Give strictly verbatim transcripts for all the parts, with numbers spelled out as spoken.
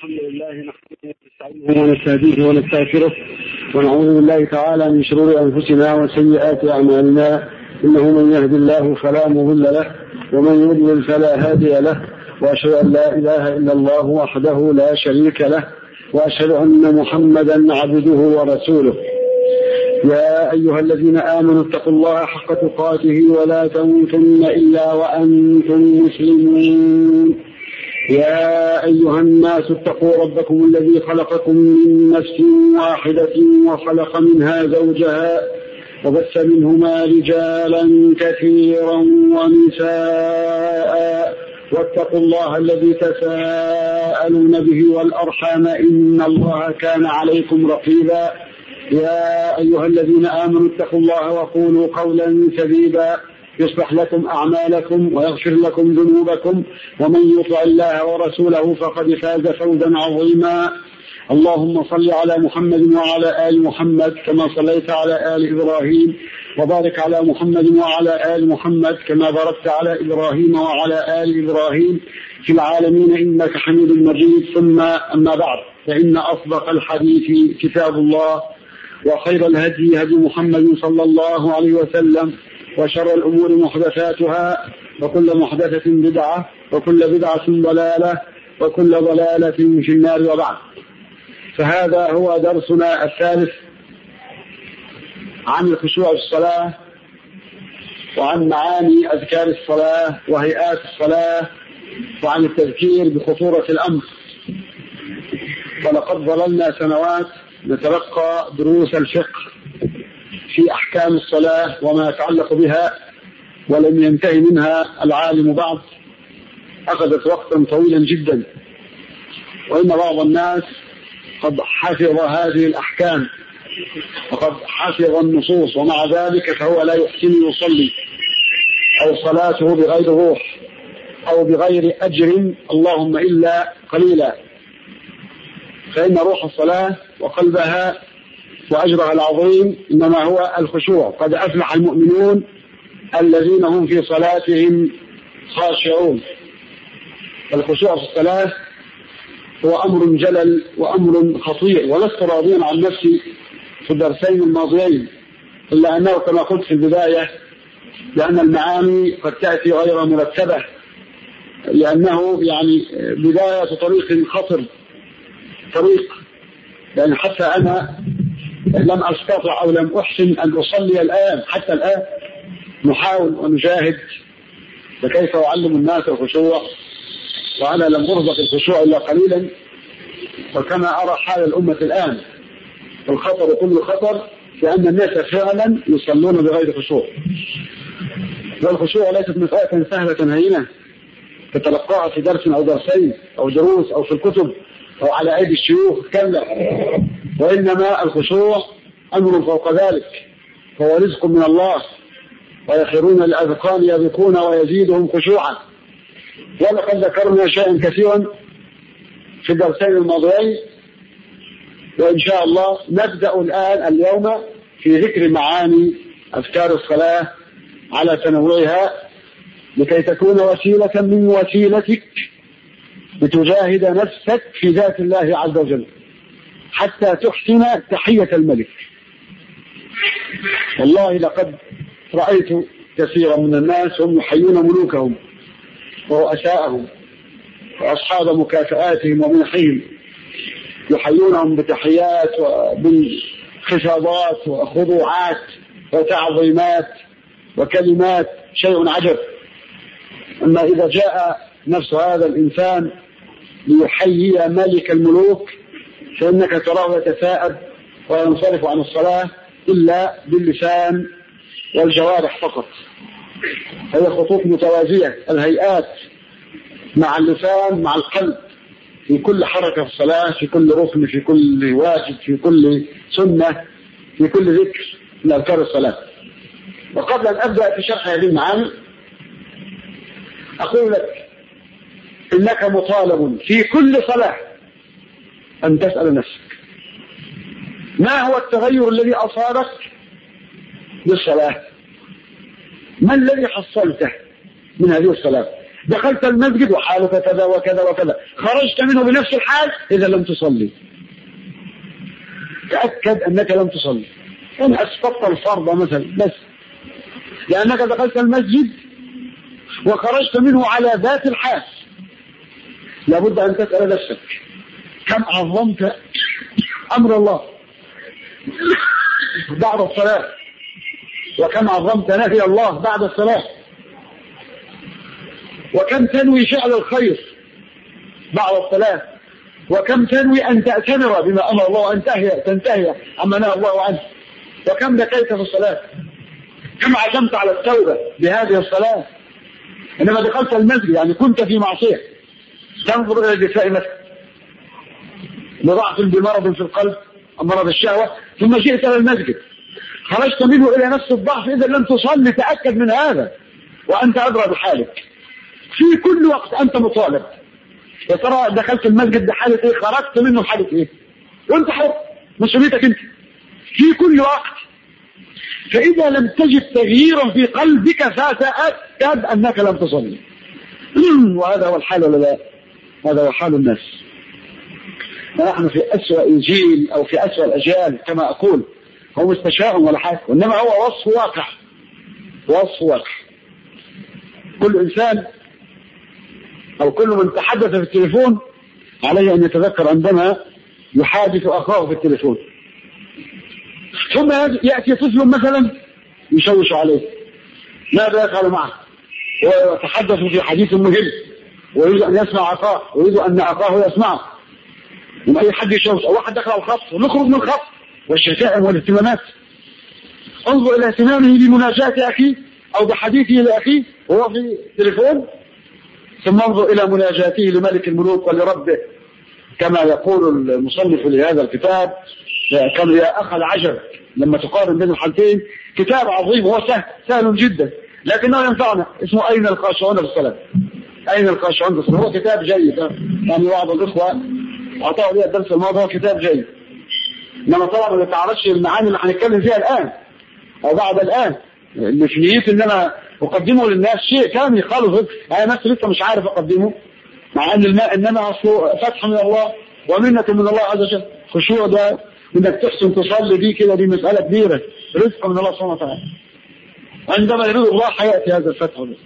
الحمد لله نحمده ونستعينه ونستهديه ونستغفره ونعوذ بالله تعالى من شرور أنفسنا وسيئات أعمالنا، إنه من يهد الله فلا مضل له ومن يضلل فلا هادي له، وأشهد أن لا إله إلا الله وحده لا شريك له، وأشهد أن محمدا عبده ورسوله. يا أيها الذين آمنوا اتقوا الله حق تقاته ولا تموتن إلا وأنتم مسلمون. يا أيها الناس اتقوا ربكم الذي خلقكم من نفس واحدة وخلق منها زوجها وبث منهما رجالا كثيرا ونساء، واتقوا الله الذي تساءلون به والأرحام إن الله كان عليكم رقيبا. يا أيها الذين آمنوا اتقوا الله وقولوا قولا سديدا يصلح لكم أعمالكم ويغفر لكم ذنوبكم، ومن يطع الله ورسوله فقد فاز فوزا عظيما. اللهم صل على محمد وعلى آل محمد كما صليت على آل إبراهيم، وبارك على محمد وعلى آل محمد كما باركت على إبراهيم وعلى آل إبراهيم في العالمين إنك حميد مجيد. ثم أما بعد، فإن أصدق الحديث كتاب الله، وخير الهدي هدي محمد صلى الله عليه وسلم، وشر الأمور محدثاتها، وكل محدثة بدعة، وكل بدعة ضلالة، وكل ضلالة في النار. وبعد، فهذا هو درسنا الثالث عن الخشوع في الصلاة، وعن معاني أذكار الصلاة وهيئات الصلاة، وعن التذكير بخطورة الأمر. ولقد ظللنا سنوات نتلقى دروس الفقه في أحكام الصلاة وما يتعلق بها، ولم ينتهي منها العالم بعد. أخذت وقتا طويلا جدا، وإن بعض الناس قد حفظ هذه الأحكام وقد حفظ النصوص، ومع ذلك فهو لا يحسن يصلي، أو صلاته بغير روح أو بغير أجر، اللهم إلا قليلا. فإن روح الصلاة وقلبها وأجرها العظيم إنما هو الخشوع. قد أفلح المؤمنون الذين هم في صلاتهم خاشعون. الخشوع في الصلاة هو أمر جلل وأمر خطير، ولست راضيا عن نفسي في الدرسين الماضيين، إلا أنه كما قلت في البداية لأن المعاني قد تأتي غير مرتبة، لأنه يعني بداية طريق خطر، طريق يعني حتى أنا لم أستطع أو لم أحسن أن أصلي الآن، حتى الآن نحاول ونجاهد، فكيف أعلم الناس الخشوع وأنا لم أرزق الخشوع إلا قليلا. وكما أرى حال الأمة الآن، الخطر كل خطر، لأن الناس فعلا يصلون بغير خشوع. والخشوع ليست مسألة سهلة هينة تتلقاها في درس أو درسين أو دروس أو في الكتب أو على أيدي الشيوخ، كلا، وإنما الخشوع أمر فوق ذلك، هو رزق من الله، ويخرون الأذقان يبكون ويزيدهم خشوعا. ولقد ذكرنا شيئا كثيرا في الدرسين الماضيين، وإن شاء الله نبدأ الآن اليوم في ذكر معاني أذكار الصلاة على تنوعها، لكي تكون وسيلة من وسيلتك لتجاهد نفسك في ذات الله عز وجل حتى تحسن تحية الملك. والله لقد رأيت كثيرا من الناس هم يحيون ملوكهم ورؤساءهم وأصحاب مكافآتهم ومنحهم، يحيونهم بتحيات وبالخفاضات وخضوعات وتعظيمات وكلمات، شيء عجب. أما إذا جاء نفس هذا الإنسان ليحيي ملك الملوك، فإنك تراه يتثاءب وينصرف عن الصلاة إلا باللسان والجوارح فقط. هي خطوط متوازية، الهيئات مع اللسان مع القلب، في كل حركة في الصلاة، في كل ركن، في كل واجب، في كل سنة، في كل ذكر من أذكار الصلاة. وقبل أن أبدأ في شرح هذه المعاني أقول لك إنك مطالب في كل صلاة أن تسأل نفسك ما هو التغير الذي أصابك بالصلاة، ما الذي حصلته من هذه الصلاة، دخلت المسجد وحالك كذا وكذا وكذا، خرجت منه بنفس الحال إذا لم تصلي. تأكد أنك لم تصلي، إن أسقطت الفرض مثلا بس لأنك دخلت المسجد وخرجت منه على ذات الحال. لابد أن تسأل نفسك كم عظمت أمر الله بعد الصلاة، وكم عظمت نهي الله بعد الصلاة، وكم تنوي فعل الخير بعد الصلاة، وكم تنوي أن تأتمر بما أمر الله وأن تنتهي عما نهى الله عنه، وكم بكيت في الصلاة، كم عزمت على التوبة بهذه الصلاة. إنما دخلت المسجد يعني كنت في معصية، تنظر إلى النساء مثلا لضعف بمرض في القلب أو مرض الشهوة، ثم جئت إلى المسجد خرجت منه إلى نفس الضعف، إذا لم تصلي تأكد من هذا وأنت أدرى بحالك. في كل وقت أنت مطالب. يا ترى دخلت المسجد بحالة إيه؟ خرجت منه بحالة إيه؟ وأنت حر، مسؤوليتك أنت في كل وقت. فإذا لم تجد تغييرا في قلبك فتأكد أنك لم تصلي. وهذا هو الحال ولا لا؟ هذا هو حال الناس. فنحن في أسوأ جيل أو في أسوأ الأجيال كما أقول. هو مش تشاؤم ولا حاجة، وإنما هو وصف واقع، وصف واقع. كل إنسان أو كل من تحدث في التليفون عليه أن يتذكر عندما يحادث أخاه في التليفون، ثم يأتي طفل مثلا يشوش عليه، ماذا يفعل معه؟ ويتحدث في حديث مهم ويريد أن يسمع أخاه ويريد أن أخاه يسمعه، وما أي حد يشوش أو واحد دخل على الخط ونخرج من الخط والشتائم والاهتمامات. انظر إلى اهتمامه بمناجاة أخيه أو بحديثه لأخيه وهو في تليفون، ثم انظر إلى مناجاته لملك الملوك ولربه، كما يقول المصنف لهذا الكتاب كان يا أخ العجب لما تقارن بين الحالتين. كتاب عظيم وهو سهل سهل جدا لكنه ينفعنا، اسمه أين الخاشعون في الصلاة. أين الخاشعون في الصلاة هو كتاب جيد، يعني بعض الإخوة أعطاه لي الدرس الماضي، هو كتاب جيد. إنما طبعا ما تعرفش المعاني اللي هنتكلم فيها الآن أو بعد الآن، اللي في نيتي إن أنا أقدمه للناس شيء كامل خالص، أنا نفسي لسه مش عارف أقدمه، مع أن الماء إنما أصله فتح من الله ومنة من الله عز وجل. خشوع ده إنك تحسن تصلي دي كده، دي مسألة كبيرة، رزق من الله سبحانه وتعالى. عندما يريد الله حياتي هذا الفتح ده.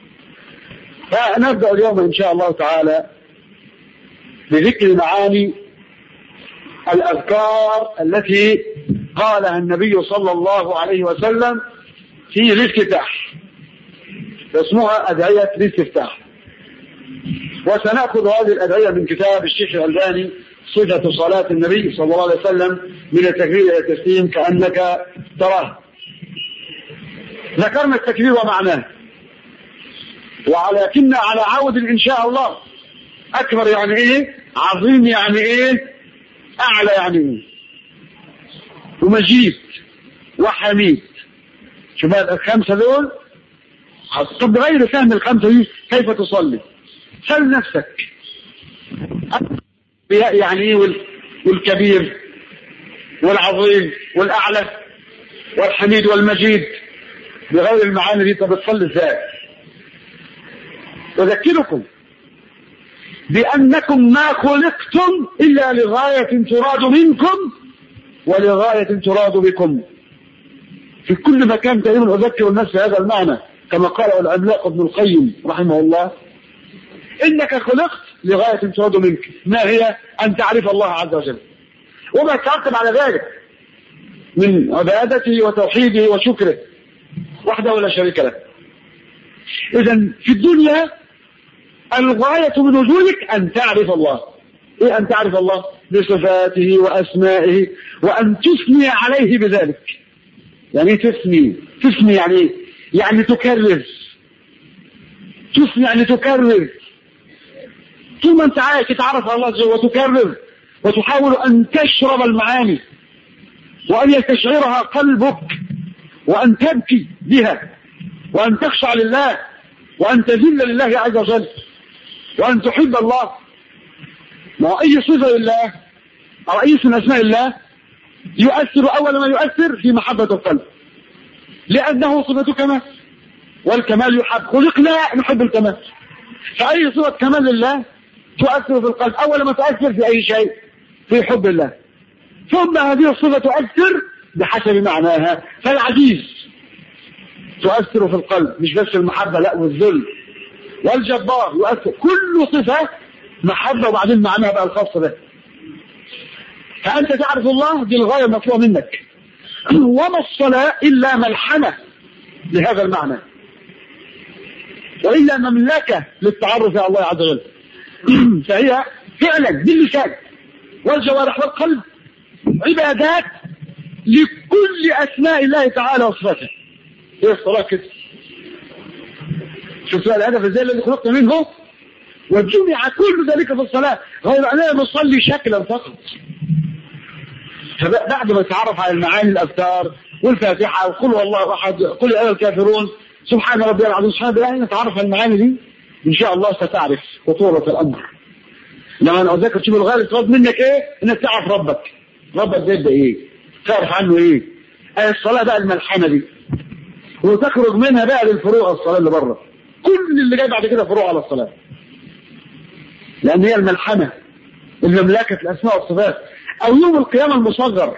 فنبدأ اليوم إن شاء الله تعالى بذكر معاني الأذكار التي قالها النبي صلى الله عليه وسلم في الافتتاح، اسمها أدعية الاستفتاح. وسنأخذ هذه الأدعية من كتاب الشيخ الألباني صفة صلاة النبي صلى الله عليه وسلم من التكبير إلى التسليم كأنك تراه. ذكرنا التكبير ومعناه، ولكن على عود إن شاء الله. أكبر يعني إيه؟ عظيم يعني إيه؟ أعلى يعني إيه؟ ومجيد وحميد. شوف الخمسة دول، طب غير فهم الخمسة دي كيف تصلي؟ سأل نفسك يعني إيه والكبير والعظيم والأعلى والحميد والمجيد بغير المعاني دي، طب تصلي ازاي؟ أذكركم بأنكم ما خلقتم إلا لغاية تراد منكم ولغاية تراد بكم. في كل مكان تقريبا أذكر الناس بهذا المعنى، كما قال العملاق ابن القيم رحمه الله: إنك خلقت لغاية تراد منك، ما هي؟ أن تعرف الله عز وجل وما يترتب على ذلك من عبادته وتوحيده وشكره وحده ولا شريك له. إذن في الدنيا الغاية من وجودك أن تعرف الله. إيه أن تعرف الله؟ بصفاته وأسمائه، وأن تثني عليه بذلك. يعني تثني تثني يعني يعني تكرر، تثني يعني تكرر. طول ما أنت عايش تتعرف على الله عز وجل وتكرر وتحاول أن تشرب المعاني وأن يستشعرها قلبك وأن تبكي بها وأن تخشع لله وأن تذل لله عز وجل وأن تحب الله. ما أي صفة لله أو أي اسم أسماء الله يؤثر أول ما يؤثر في محبة القلب، لأنه صفة كمال والكمال يحب، خلقنا نحب الكمال. فأي صفة كمال لله تؤثر في القلب، أول ما تؤثر في أي شيء في حب الله، ثم هذه الصفة تؤثر بحسب معناها. فالعزيز تؤثر في القلب مش بس المحبة، لا والذل. والجبار يؤثر، كل صفة محبة وبعدين معناها بقى الخاص به. فأنت تعرف الله دي الغاية المطلوبة منك. وما الصلاة إلا ملحمة لهذا المعنى، وإلا مملكة للتعرف على الله عز وجل. فهي فعلا باللسان والجوارح والقلب عبادات لكل أسماء الله تعالى وصفاته. إيه الصلاة كده؟ شوف سؤال الهدف ازاي الذي خلقت منه وجمع كل ذلك في الصلاة، غير أننا نصلي شكلا فقط. فبعد ما تعرف على المعاني الأذكار والفاتحة وقل والله أحد قل أيها الكافرون سبحان ربي العظيم سبحان الله، نتعرف على المعاني دي إن شاء الله ستعرف خطورة الأمر. لما أنا أذكر تشوف الغالي ترد منك إيه؟ إنك تعرف ربك. ربك ده يبدأ إيه؟ تعرف عنه إيه؟ أي الصلاة بقى الملحمة دي، وتخرج منها بقى للفروع الصلاة اللي بره. كل اللي جاي بعد كده فروع على الصلاة، لأن هي الملحمة المملكة الأسماء والصفات، أو يوم القيامة المصغر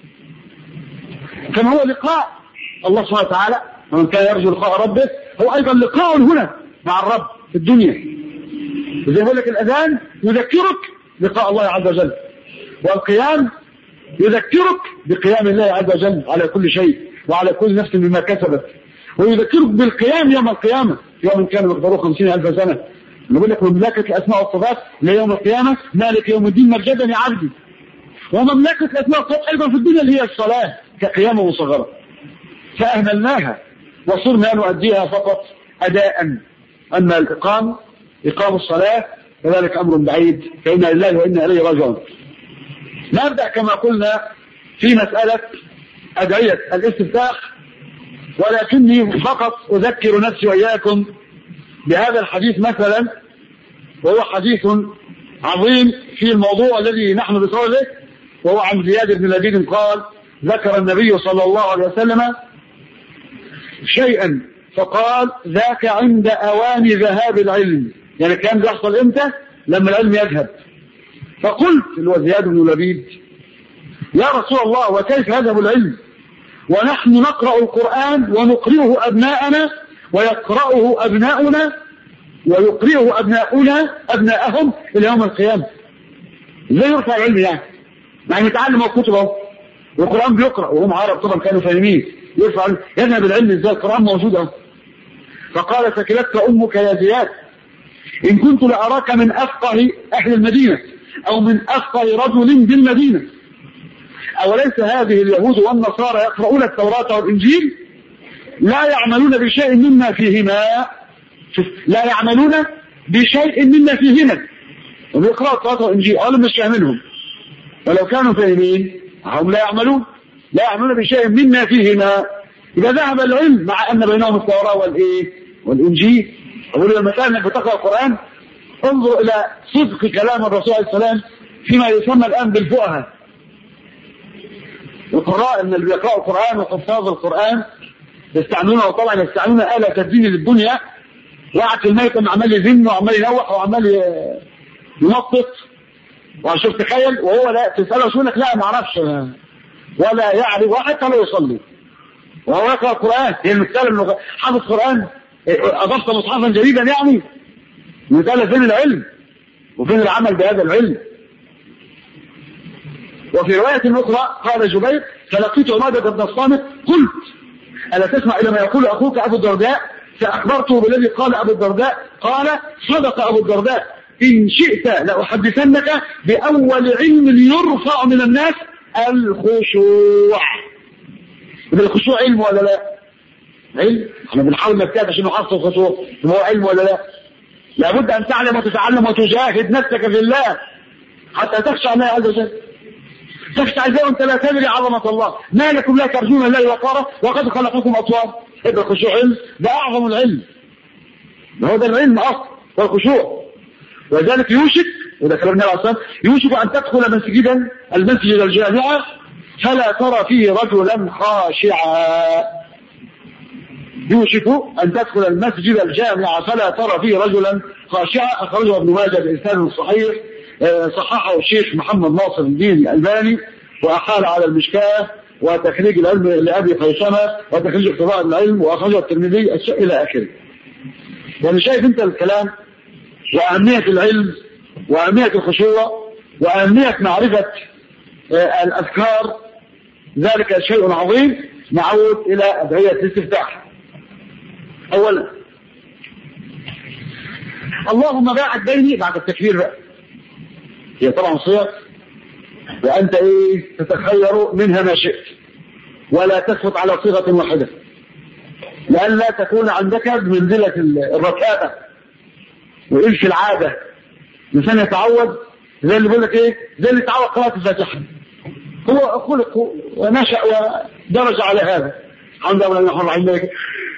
كما هو لقاء الله سبحانه وتعالى. ومن كان يرجو لقاء ربه هو أيضا لقاء هنا مع الرب في الدنيا. وزي ما يقول لك الأذان يذكرك لقاء الله عز وجل، والقيام يذكرك بقيام الله عز وجل على كل شيء وعلى كل نفس بما كسبت، ويذكرك بالقيام يوم القيامة، يوم كان مقداره خمسين ألف سنة. نقول لك مملكة الأسماء والصفات ليوم القيامة، مالك يوم الدين مجدا يا عبدي. ومملكة الأسماء والصفات أيضا في الدنيا اللي هي الصلاة كقيامة مصغرة، فأهملناها وصرنا نؤديها فقط أداء. أما الإقام إقام الصلاة فذلك أمر بعيد، فإنا لله وإنا إليه راجعون. نبدأ كما قلنا في مسألة أدعية الاستفتاح، ولكني فقط أذكر نفسي وإياكم بهذا الحديث مثلا، وهو حديث عظيم في الموضوع الذي نحن بصدده، وهو عن زياد بن لبيد قال: ذكر النبي صلى الله عليه وسلم شيئا فقال: ذاك عند أوان ذهاب العلم. يعني كان بيحصل امتى؟ لما العلم يذهب. فقلت اللي هو زياد بن لبيد: يا رسول الله وكيف يذهب العلم ونحن نقرأ القرآن ونقرئه أبناءنا ويقرأه أبناؤنا ويقرئه أبناؤنا أبناءهم إلى يوم القيامة؟ ازاي يرفع العلم يعني؟ يعني يتعلم الكتب والقرآن بيقرأ وهم عرب طبعا كانوا فاهمين، يرفع يذهب العلم ازاي؟ القرآن موجود اهو. فقال: ثكلتك أمك يا زياد إن كنت لأراك من أفقه أهل المدينة أو من أفقه رجل بالمدينة. أوليس هذه اليهود والنصارى يقرؤون التوراة والإنجيل لا يعملون بشيء مما فيهما، لا يعملون بشيء مما فيهما، وبيقرأوا التوراة والإنجيل أولا مش فاهمينهم، ولو كانوا فاهمين هم لا يعملون لا يعملون بشيء مما فيهما. إذا ذهب العلم مع أن بينهم التوراة والإيه والإنجيل. أقول لما كان انك بتقرأ القرآن انظر إلى صدق كلام الرسول عليه السلام فيما يسمى الآن بالفقهاء. القراء ان اللي بيقرأوا القرآن وحفاظ القرآن يستعملونه، وطبعا يستعملون آلة تدين للدنيا. واحد في الميت عمال يزن وعمال ينوح وعمال ينطط، وشوف تخيل وهو لا تسأله شو لك لا ما اعرفش ولا يعرف وحتى لا يصلي وهو يقرأ القرآن. هي المثال انه حافظ القرآن اضفت مصحفا جديدا، يعني مثال فين العلم وفين العمل بهذا العلم. وفي رواية أخرى قال جبير: فلقيت عبادة بن الصامت قلت: ألا تسمع إلى ما يقول أخوك أبو الدرداء؟ فأخبرته بالذي قال أبو الدرداء. قال: صدق أبو الدرداء، إن شئت لأحدثنك بأول علم يرفع من الناس الخشوع. إذا الخشوع علم ولا لا؟ علم. احنا بنحاول نجتهد عشان نحصل الخشوع، هو علم ولا لا؟ لابد أن تعلم وتتعلم وتجاهد نفسك في الله حتى تخشى الله عز وجل. تخشى ازاي وانت لا تدري عظمة الله؟ ما لكم لا ترجون الله وقاره وقد خلقكم أطوار. إذا الخشوع علم، ده أعظم العلم، ده هو ده العلم أصلا والخشوع. ولذلك يوشك، وده كلام النبي عليه الصلاة والسلام، يوشك أن تدخل مسجدا المسجد الجامع فلا ترى فيه رجلا خاشعا. يوشك أن تدخل المسجد الجامع فلا ترى فيه رجلا خاشعا. أخرجه ابن ماجه بإسناد صحيح، صححه الشيخ محمد ناصر الدين الألباني، وأحال على المشكاة وتخريج العلم لأبي خيثمة وتخريج اقتضاء العلم، وأخرجه الترمذي إلى آخره. يعني شايف أنت الكلام وأهمية العلم وأهمية الخشوع وأهمية معرفة الأذكار، ذلك شيء عظيم. نعود إلى أدعية الاستفتاح. أولا اللهم باعد بيني بعد التكبير بقى، هي طبعا صيغ وأنت إيه تتخير منها ما شئت، ولا تثبت على صيغة واحدة لأن لا تكون عندك بمنزلة الركابة وإلف العادة. الإنسان يتعود زي اللي بيقول لك إيه، زي اللي تعود قراءة الفاتحة، هو خلق ونشأ ودرج على هذا. الحمد لله نحن عندك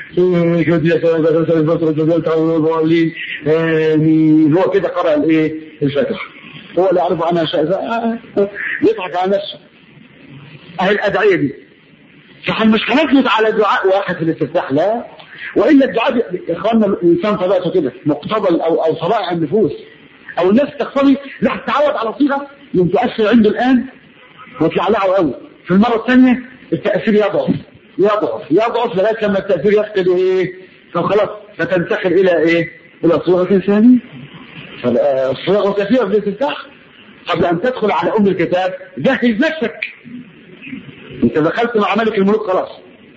هو كده قرأ الايه الفاتحة، هو اللي يعرف عنها شيء يضحك على نفسه. اهي الادعية دي فاحنا مش هنثبت على دعاء واحد في الاستفتاح، لا، والا الدعاء اخواننا الانسان طبيعته كده مقتضى او او طبائع النفوس او الناس تقتضي لا تتعود على صيغه يوم تاثر عنده الان وتعلقه قوي، في المره الثانيه التاثير يضعف يضعف يضعف لغايه لما التاثير يفقد ايه، فخلاص فتنتقل الى ايه، الى صيغه ثانيه. فالصيغه كثيره في الاستفتاح. قبل ان تدخل على ام الكتاب جهز نفسك. انت دخلت مع ملك الملوك خلاص،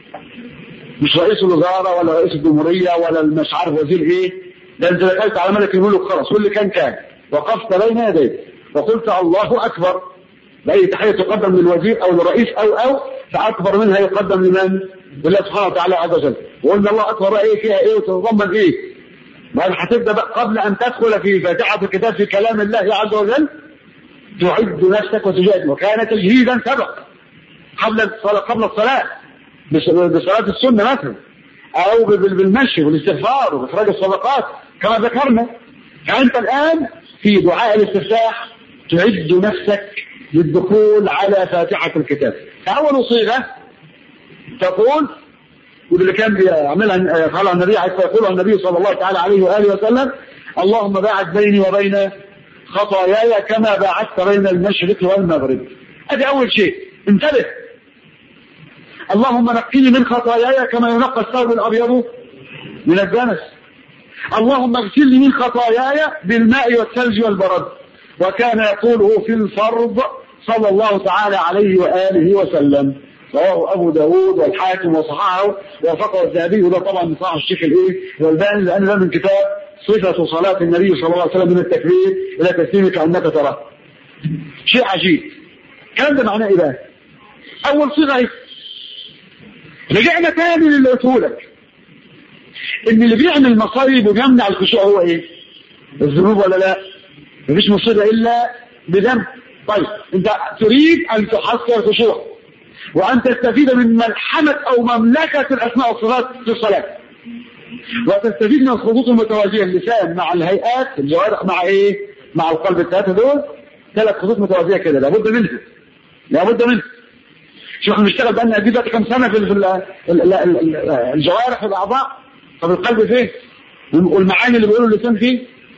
مش رئيس الوزاره ولا رئيس الجمهوريه ولا مش عارف وزير ايه، ده انت دخلت على ملك الملوك خلاص، واللي كان كان وقفت بين يديه وقلت الله اكبر. بأي تحية تقدم للوزير أو للرئيس أو أو فأكبر منها يقدم لمن؟ لله سبحانه وتعالى عز وجل. وقلنا الله أكبر إيه فيها إيه وتتضمن إيه؟ ما هتبدأ بقى قبل أن تدخل في فاتحة الكتاب في كلام الله عز وجل تعد نفسك وتجاهد، وكان تجهيدا سبق قبل الصلاة قبل الصلاة بصلاة السنة مثلا، أو بالمشي والاستغفار وإخراج الصدقات كما ذكرنا. فأنت الآن في دعاء الاستفتاح تعد نفسك للدخول على فاتحة الكتاب. فأول صيغة تقول، واللي كان بيعملها يفعلها النبي يقولها النبي صلى الله تعالى عليه وآله وسلم: اللهم باعد بيني وبين خطاياي كما باعدت بين المشرق والمغرب. هذا أول شيء، انتبه. اللهم نقني من خطاياي كما ينقى الثوب الأبيض من الدنس. اللهم اغسلني من خطاياي بالماء والثلج والبرد. وكان يقوله في الفرض صلى الله تعالى عليه وآله وسلم. رواه أبو داود والحاكم وصححه ووافقه الذهبي، وده طبعا من صحيح الشيخ الإيه والباني، لأن ده من كتاب صفة صلاة النبي صلى الله عليه وسلم من التكبير إلى تسليم كأنك تراه. شيء عجيب. الكلام ده معناه إيه بقى؟ أول صيغة إيه؟ رجعنا تاني للي قلته لك، إن اللي بيعمل مصايب وبيمنع الخشوع هو إيه؟ الذنوب ولا لا؟ مفيش مصيبة إلا بذنب. طيب أنت تريد أن تحصل الخشوع وأن تستفيد من ملحمة أو مملكة الأسماء والصفات في الصلاة، وتستفيد من الخطوط المتوازية، اللسان مع الهيئات، الجوارح مع إيه؟ مع القلب. الثلاثة دول ثلاث خطوط متوازية كده لابد منها، لابد منها. شوف احنا بنشتغل بقالنا قد ايه كم سنة في الجوارح والأعضاء، طب القلب فيه والمعاني اللي بيقولوا اللسان فيه.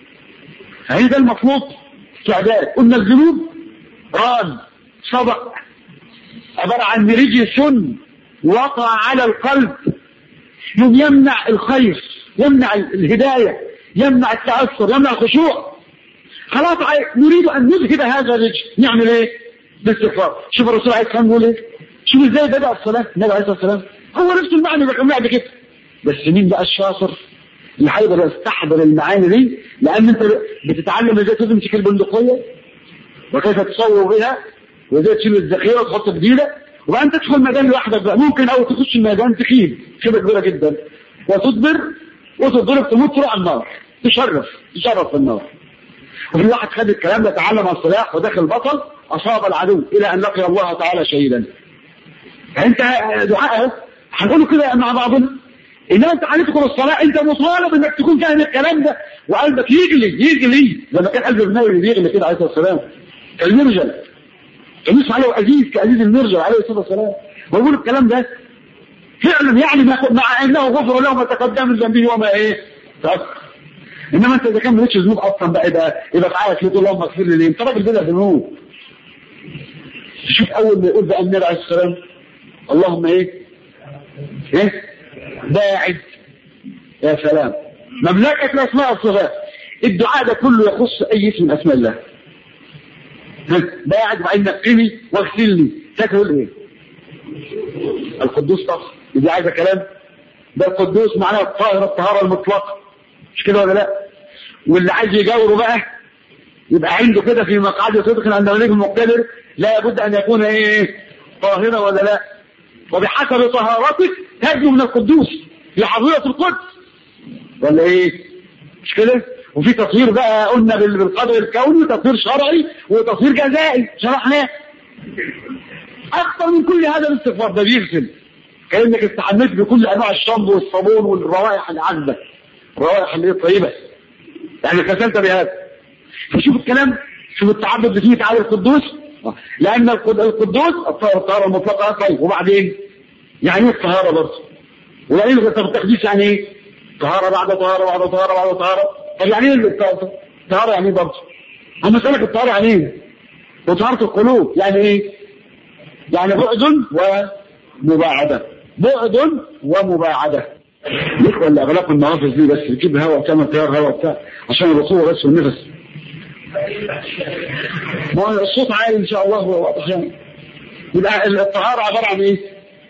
هي ده المفروض استعداد. قلنا الذنوب ران صدق عبارة عن رجس وقع على القلب، يوم يمنع الخير، يمنع الهداية، يمنع التأثر، يمنع الخشوع. خلاص نريد أن نذهب هذا الرجس، نعمل ايه؟ باستغفار. شوف الرسول عليه السلام يقول ايه؟ شوف ازاي بدأ الصلاة النبي عليه الصلاة والسلام، هو نفس المعنى اللي بيقولها بكده، بس مين بقى الشاطر اللي هيقدر يستحضر المعاني دي؟ لأن انت بتتعلم ازاي تمسك البندقية وكيف تصور بها وازاي تشيل الذخيرة وتحط جديدة، وبعدين تدخل ميدان لوحدك بقى. ممكن أو تخش الميدان تخيل خيبة كبيرة جدا وتدبر وتضرب تموت تروح على النار، تشرف تشرف في النار. وفي واحد خد الكلام ده تعلم عن الصلاح وداخل بطل أصاب العدو إلى أن لقي الله تعالى شهيدا. فأنت دعاء هنقوله كده مع بعضنا، إن أنت هتدخل الصلاة أنت مطالب إنك تكون فاهم الكلام ده وقلبك يجلي يجلي زي ما كان قلب النبي بيغلي كده عليه الصلاة والسلام كالمرجل، كان يسمع عليه عزيز كعزيز المرجل عليه الصلاة والسلام. ويقول الكلام ده فعلا يعني مع انه غفر له ما تقدم من ذنبه وما ايه تأخر. انما انت اذا كان مالكش ذنوب اصلا بقى يبقى يبقى تعالى تقول اللهم اغفر لي ليه؟ انت راجل بلا ذنوب. تشوف اول ما يقول بقى النبي عليه السلام اللهم ايه؟ ايه؟ باعد. يا سلام. مملكة الاسماء والصفات. الدعاء ده كله يخص اي اسم من اسماء الله. باعد وبعدين نقني واغسلني. تقول ايه؟ القدوس طبعا. دي عايزه كلام. ده القدوس معناه الطاهر الطهاره المطلقه. مش كده ولا لا؟ واللي عايز يجاوره بقى يبقى عنده كده في مقعد صدق عند الملك المقتدر لا بد ان يكون ايه؟ طاهرا ولا لا؟ وبحسب طهارتك تجد من القدوس في حظيره القدس ولا ايه؟ مش كده؟ وفي تطهير بقى قلنا بالقدر الكوني وتطهير شرعي وتطهير جزائي شرحناه. اكثر من كل هذا الاستغفار ده بيغسل كانك استحميت بكل انواع الشامبو والصابون والروائح العذبه الروائح اللي هي طيبه يعني غسلت بهذا. فشوف الكلام شوف التعبد اللي فيه تعالى القدوس لان القدوس الطهاره المطلقه. طيب وبعدين يعني ايه الطهاره برضه؟ وبعدين التقديس يعني ايه؟ طهاره بعد طهاره بعد طهاره بعد طهاره. طب يعني ايه الطهاره يعني ايه برضه؟ هم سالك الطهاره يعني ايه؟ وطهاره القلوب يعني ايه؟ يعني بعد ومباعده. بعد ومباعده. الاخوه اللي اغلقوا النوافذ دي بس يجيب هواء وتعمل تيار هواء بتاع عشان الرطوبه بس والنفس. ما هو الصوت عالي ان شاء الله واضح يعني. يبقى الطهاره عباره عن ايه؟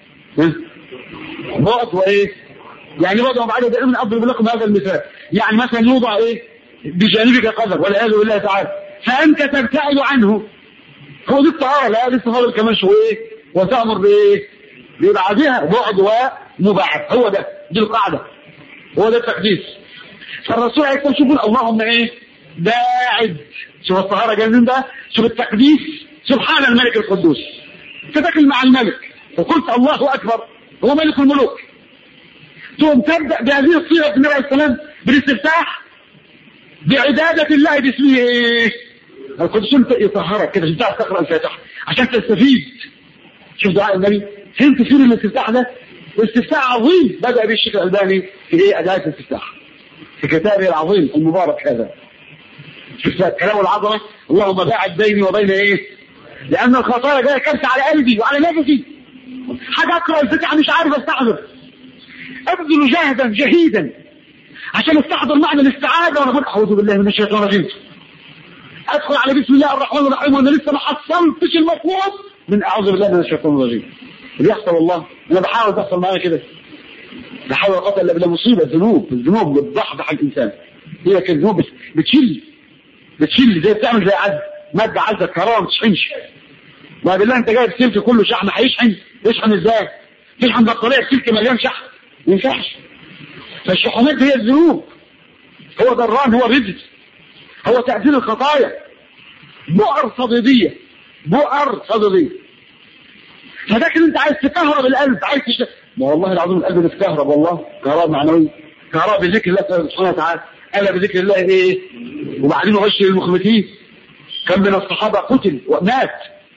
بعد وايه؟ يعني بعد ومباعده دائما اضرب لكم هذا المثال. يعني مثلا يوضع ايه؟ بجانبك قدر والعياذ بالله تعالى فانت تبتعد عنه. هو دي الطهاره. لا لسه فاضل كمان شويه وتامر بايه؟ ببعدها بعد ومباعد. هو ده دي القاعده. هو ده التقديس. فالرسول عليه الصلاه والسلام يقول اللهم ايه؟ باعد. شوف الطهاره جايه منين بقى؟ شوف التقديس. سبحان الملك القدوس. تدخل مع الملك وقلت الله اكبر هو ملك الملوك. ثم تبدا بهذه الصيغه النبي عليه السلام بالاستفتاح بعباده الله باسمه ايه؟ القدوس. انت يطهرك كده عشان تعرف تقرا الفاتحه عشان تستفيد. شوف دعاء النبي فهمت سر الاستفتاح ده؟ استفتاح عظيم بدا به الشيخ الالباني في ايه؟ اداه الاستفتاح في كتابه العظيم المبارك هذا. شوف كلامه العظمه اللهم باعد بيني وبين ايه؟ لان الخطايا جايه كبسه على قلبي وعلى نفسي. حاجه اقرا الفاتحه مش عارف استحضر. ابذل جهدا جهيدا عشان استحضر معنى الاستعاذه وانا بقول اعوذ بالله من الشيطان الرجيم. ادخل على بسم الله الرحمن الرحيم وانا لسه ما حصلتش المطلوب من اعوذ بالله من الشيطان الرجيم. اللي يحصل والله انا بحاول تحصل معايا كده. بحاول اقتل الا بالله مصيبه. الذنوب الذنوب بتضحضح الانسان. هي كده الذنوب بتشيل بتشيل زي بتعمل زي عز ماده عزه كهرباء ما بتشحنش. ما بالله انت جايب سلك كله شحن هيشحن يشحن ازاي؟ تشحن بطاريه سلك مليان شحن ما ينفعش. فالشحنات هي الذنوب. هو ضران هو رجل هو تأثير الخطايا. بؤر صديدية بؤر صديدية. فذاك انت عايز تكهرب القلب عايز تشتغل. ما والله العظيم القلب بيتكهرب والله كهرباء معنوية كهرباء بذكر الله سبحانه وتعالى. ألا بذكر الله ايه؟ وبعدين غش المخمتين. كم من الصحابة قتل ومات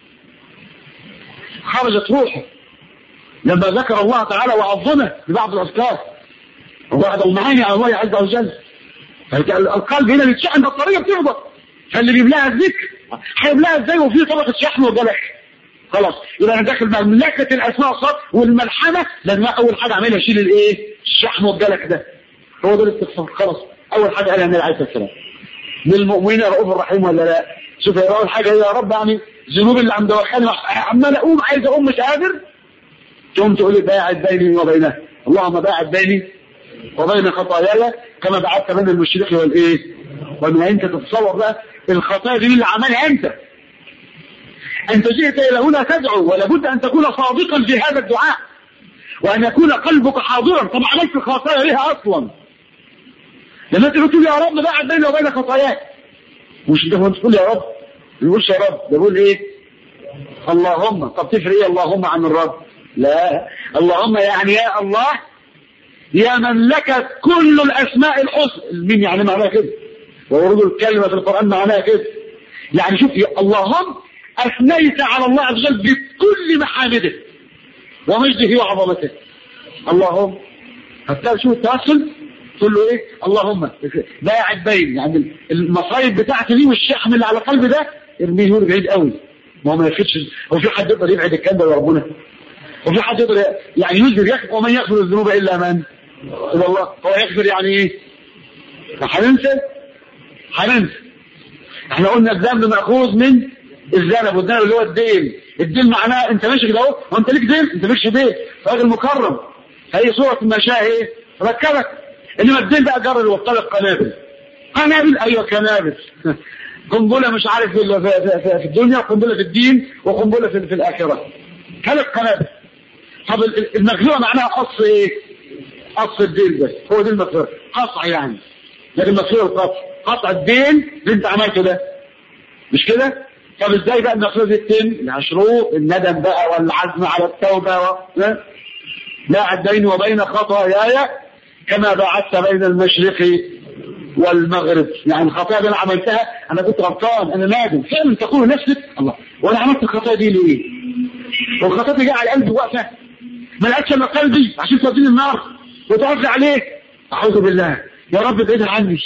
خرجت روحه لما ذكر الله تعالى وعظمه ببعض الأذكار وبعض المعاني على الله عز وجل. القلب هنا بيتشحن بطارية بتفضل. فاللي بيملاها الذكر هيملاها ازاي وفيه طبقة شحن وجلك. خلاص يبقى انا داخل مع مملكة الاسماء والصفات والملحمة لازم اول حاجة اعملها اشيل الايه؟ الشحن والجلك ده. هو ده الاستغفار. خلاص اول حاجة قالها النبي عليه السلام للمؤمنين رؤوف رحيم ولا لا؟ شوف يا اول حاجة يا رب يعني ذنوب اللي عم دوخاني عمال اقوم عايز اقوم مش قادر. تقوم تقول لي باعد بيني وبينها. اللهم باعد بيني وبين خطاياي كما بعدت بين المشرق والايه؟ ومن انت تتصور بقى الخطايا دي اللي عملها انت. انت جئت الى هنا تدعو ولا بد ان تكون صادقا في هذا الدعاء وان يكون قلبك حاضرا. طب عملت الخطايا ليها اصلا لما انت تقول يا رب باعد بيني وبين خطاياي. مش انت وانت تقول يا رب ما يقولش يا رب بيقول ايه؟ اللهم. طب تفرق ايه اللهم عن الرب؟ لا اللهم يعني يا الله يا من لك كل الاسماء الحسنى. مين يعني معناها كده؟ وورود الكلمه في القران معناها كده. يعني شوف اللهم اثنيت على الله عز وجل بكل محامده ومجده وعظمته. اللهم. هتلاقي شو التوسل تقول له ايه؟ اللهم باعد بين، يعني المصايب بتاعتي دي والشحم اللي على قلبي ده ارميه له بعيد قوي. ما هو ما يفيدش. هو في حد يقدر يبعد الكلام ده لربنا؟ وفي حد يقدر يعني يجبر يغفر؟ ومن يغفر الذنوب الا من؟ الا الله. هو يغفر يعني ايه؟ هننسى؟ هننسى. احنا قلنا الذنب مأخوذ من الذنب، والذنب اللي هو الدين. الدين معناه انت ماشي كده اهو وانت ليك دين، انت مالكش دين، راجل مكرم. هي صورة المشاة ايه؟ ركبك. انما الدين بقى جرر وطلق قنابل. قنابل، ايوه قنابل. قنبله مش عارف في, في, في, في الدنيا، وقنبله في الدين، وقنبله في, في الاخره. ثلاث قنابل. طب المغفره معناها قص ايه؟ قص الدين بس، هو دي المغفره، قطع يعني. لكن المغفره القطع، قطع الدين اللي انت عملته ده، مش كده؟ طب ازاي بقى المغفره دي تتم؟ شروط الندم بقى والعزم على التوبه و... باعد بيني وبين خطاياي كما باعدت بين المشرق والمغرب. يعني الخطايا اللي انا عملتها انا كنت غلطان، انا نادم فعلا. تقول نفسك الله وانا عملت الخطايا دي ليه؟ والخطايا دي جايه على قلبي واقفه، ما لقيتش الا قلبي عشان توديني النار وتعفي عليك. اعوذ بالله يا رب ابعدها عني.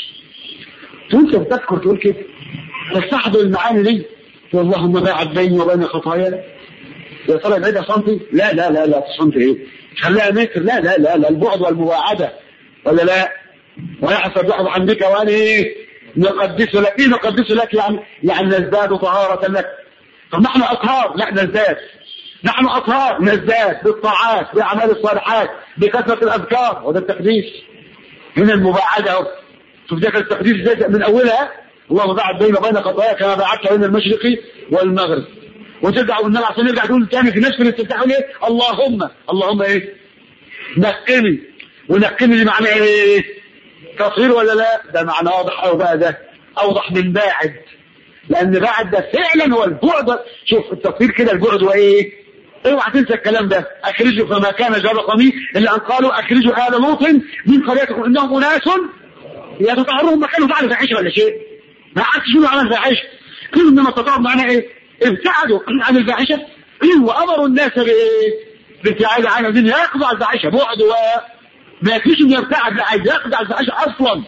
وانت بتذكر تقول كده تستحضر المعاني دي، اللهم باعد بيني وبين خطاياي. يا ترى ابعدها سنتي؟ لا لا لا لا سنتي ايه؟ خليها متر؟ لا لا لا لا البعد والمواعده ولا لا؟ ويحسب يحب عن بك وأن إيه؟ نقدس لك. إيه نقدس لك؟ يعني يعني نزداد طهارة لك. طب نحن أطهار؟ لا نزداد. نحن أطهار نزداد بالطاعات بأعمال الصالحات بكثرة الأذكار، وده التقديس. هنا المباعدة. شوف ده التقديس ده من أولها اللهم باعد بين وبين خطاياك كما باعدت بين المشرق والمغرب. وترجع والنبي عشان نرجع تقول تاني في نفس الاستفتاح ايه؟ اللهم اللهم ايه؟ نقني. ونقني دي معناه ايه؟ تصوير ولا لا؟ ده معنى واضح قوي بقى، ده اوضح من باعد، لان باعد ده فعلا هو البعد. شوف التصوير كده البعد وايه؟ اوعى تنسى الكلام ده. اخرجوا فما كان جار قومي الا ان قالوا اخرجوا آل لوط من قريتكم انهم اناس يتطهرون. ما كانوا فعلوا فاحشه ولا شيء، ما عادش شنو عمل فاحشه. كل انما التطهر معناه ايه؟ ابتعدوا عن الفاحشه وامروا الناس بايه؟ بالابتعاد عنها، دين يقضع الفاحشه. بعد وما يكفيش انه يبتعد، لا عايز يقضع الفاحشه اصلا.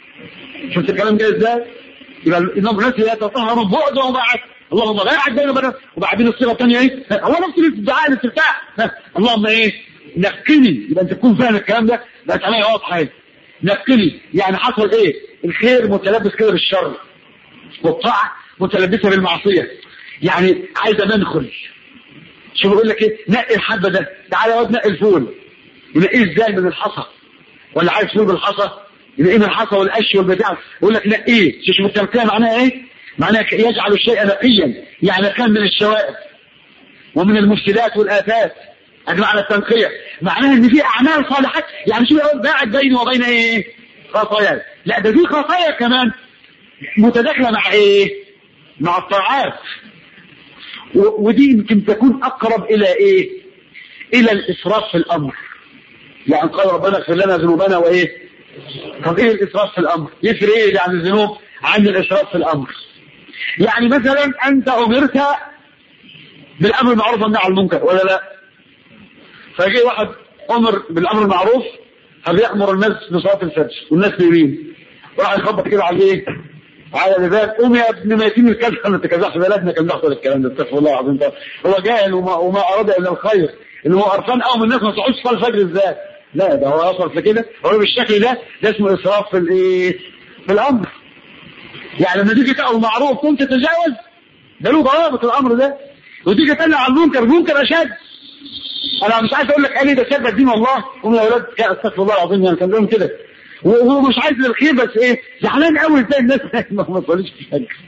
شفت الكلام ده ازاي؟ يبقى انهم الناس يتطهروا بعد وبعد. اللهم باعد بيننا وبين. وبعدين الصيغه الثانيه ايه؟ هو نفس الادعاء الاستفتاح. اللهم ايه؟ نقني. يبقى انت تكون فاهم الكلام ده، بقت عليا واضحه ايه؟ نقني يعني حصل ايه؟ الخير متلبس كده بالشر، والطاعه متلبسه بالمعصيه. يعني عايز ندخل. شوف بيقول لك ايه؟ نقي الحبه ده، تعالى يا واد نقي الفول. ينقيه ازاي؟ من الحصى. ولا عايز فول بالحصى؟ ينقيه من الحصى والقش والبتاع. يقول لك نقيه. شوف التركيه معناها ايه؟ معناها يجعل الشيء نقيا، يعني كان من الشوائب ومن المفسدات والآفات. هذا معنى التنقية. معناها ان في اعمال صالحات. يعني شو يقول باعد بيني وبين ايه؟ خطايا. لا ده في خطايا كمان متداخله مع ايه؟ مع الطاعات. ودي يمكن تكون اقرب الى ايه؟ الى الاسراف في الامر. يعني قال ربنا اغفر لنا ذنوبنا وايه؟ طب ايه الاسراف في الامر؟ يفرق ايه عن الذنوب عن الاسراف في الامر؟ يعني مثلا انت امرت بالامر المعروف والنهي عن المنكر ولا لا؟ فجاء واحد امر بالامر المعروف، فبيأمر الناس بصلاه الفجر والناس نايمين، راح يخبط كده على ايه؟ على الباب. قوم يا ابن ميتين الكلب، انت كذا في بلدنا كان بيحصل الكلام ده، استغفر الله العظيم. هو جاهل وما, وما اراد الا الخير، ان هو قرفان قوي من الناس ما صحوش صلاه الفجر ازاي؟ لا ده هو يصل في كده، هو بالشكل ده ده اسمه اسراف في الايه؟ في الامر. يعني لما تيجي تأمر معروف كنت تتجاوز، ده له ضوابط الامر ده. وتيجي تنهى عن المنكر، المنكر اشد. انا مش عايز اقول لك قال لي ده شد الدين والله. قوم يا اولاد استغفر الله العظيم، يعني كان لهم كده وهو مش عايز الخير، بس ايه زعلان قوي ازاي الناس ما تصليش في الفجر.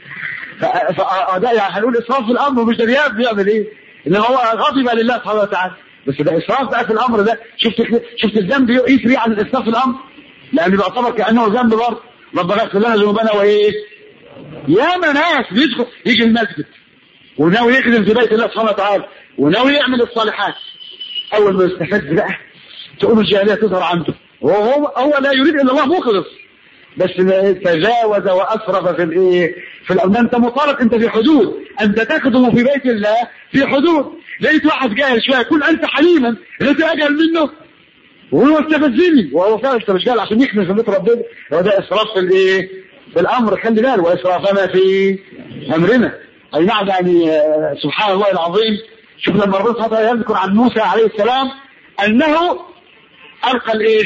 فده يعني هنقول اسراف في الامر، مش رياض بيعمل ايه؟ ان هو غضب لله سبحانه وتعالى. بس ده اسراف بقى في الامر ده. شفت شفت الذنب يفري عن الاسراف في الامر، لان بيعتبر كانه ذنب برضه. ربنا اغفر لنا ذنوبنا وايه؟ يا ناس بيدخل يجي المسجد وناوي يخدم في بيت الله سبحانه وتعالى وناوي يعمل الصالحات، اول ما يستفز بقى تقوم الجاهليه تظهر عنده، وهو هو لا يريد الا الله مخلص، بس تجاوز واسرف في الايه؟ في الامر. انت مطالب، انت في حدود، انت تخدم في بيت الله في حدود. لقيت واحد جاهل شويه يقول انت حليما، لقيت اجهل منه وهو استفزني وهو فعلا انت مش قال عشان يحمي ذمه ربنا. هو ده اسراف في الايه؟ في الامر. خلي بالك واسرافنا في امرنا. اي نعم يعني سبحان الله العظيم. شوف لما ربنا يذكر عن موسى عليه السلام انه القى الايه؟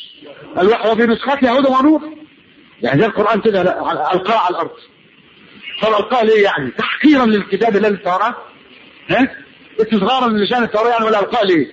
الوحي في نسختها هدى ونور. يعني زي القران كده القاه على الارض. طب القاه ليه يعني؟ تحقيرا للكتاب الذي التوراه؟ ها؟ استصغارا لشان التوراه يعني ولا القاه ليه؟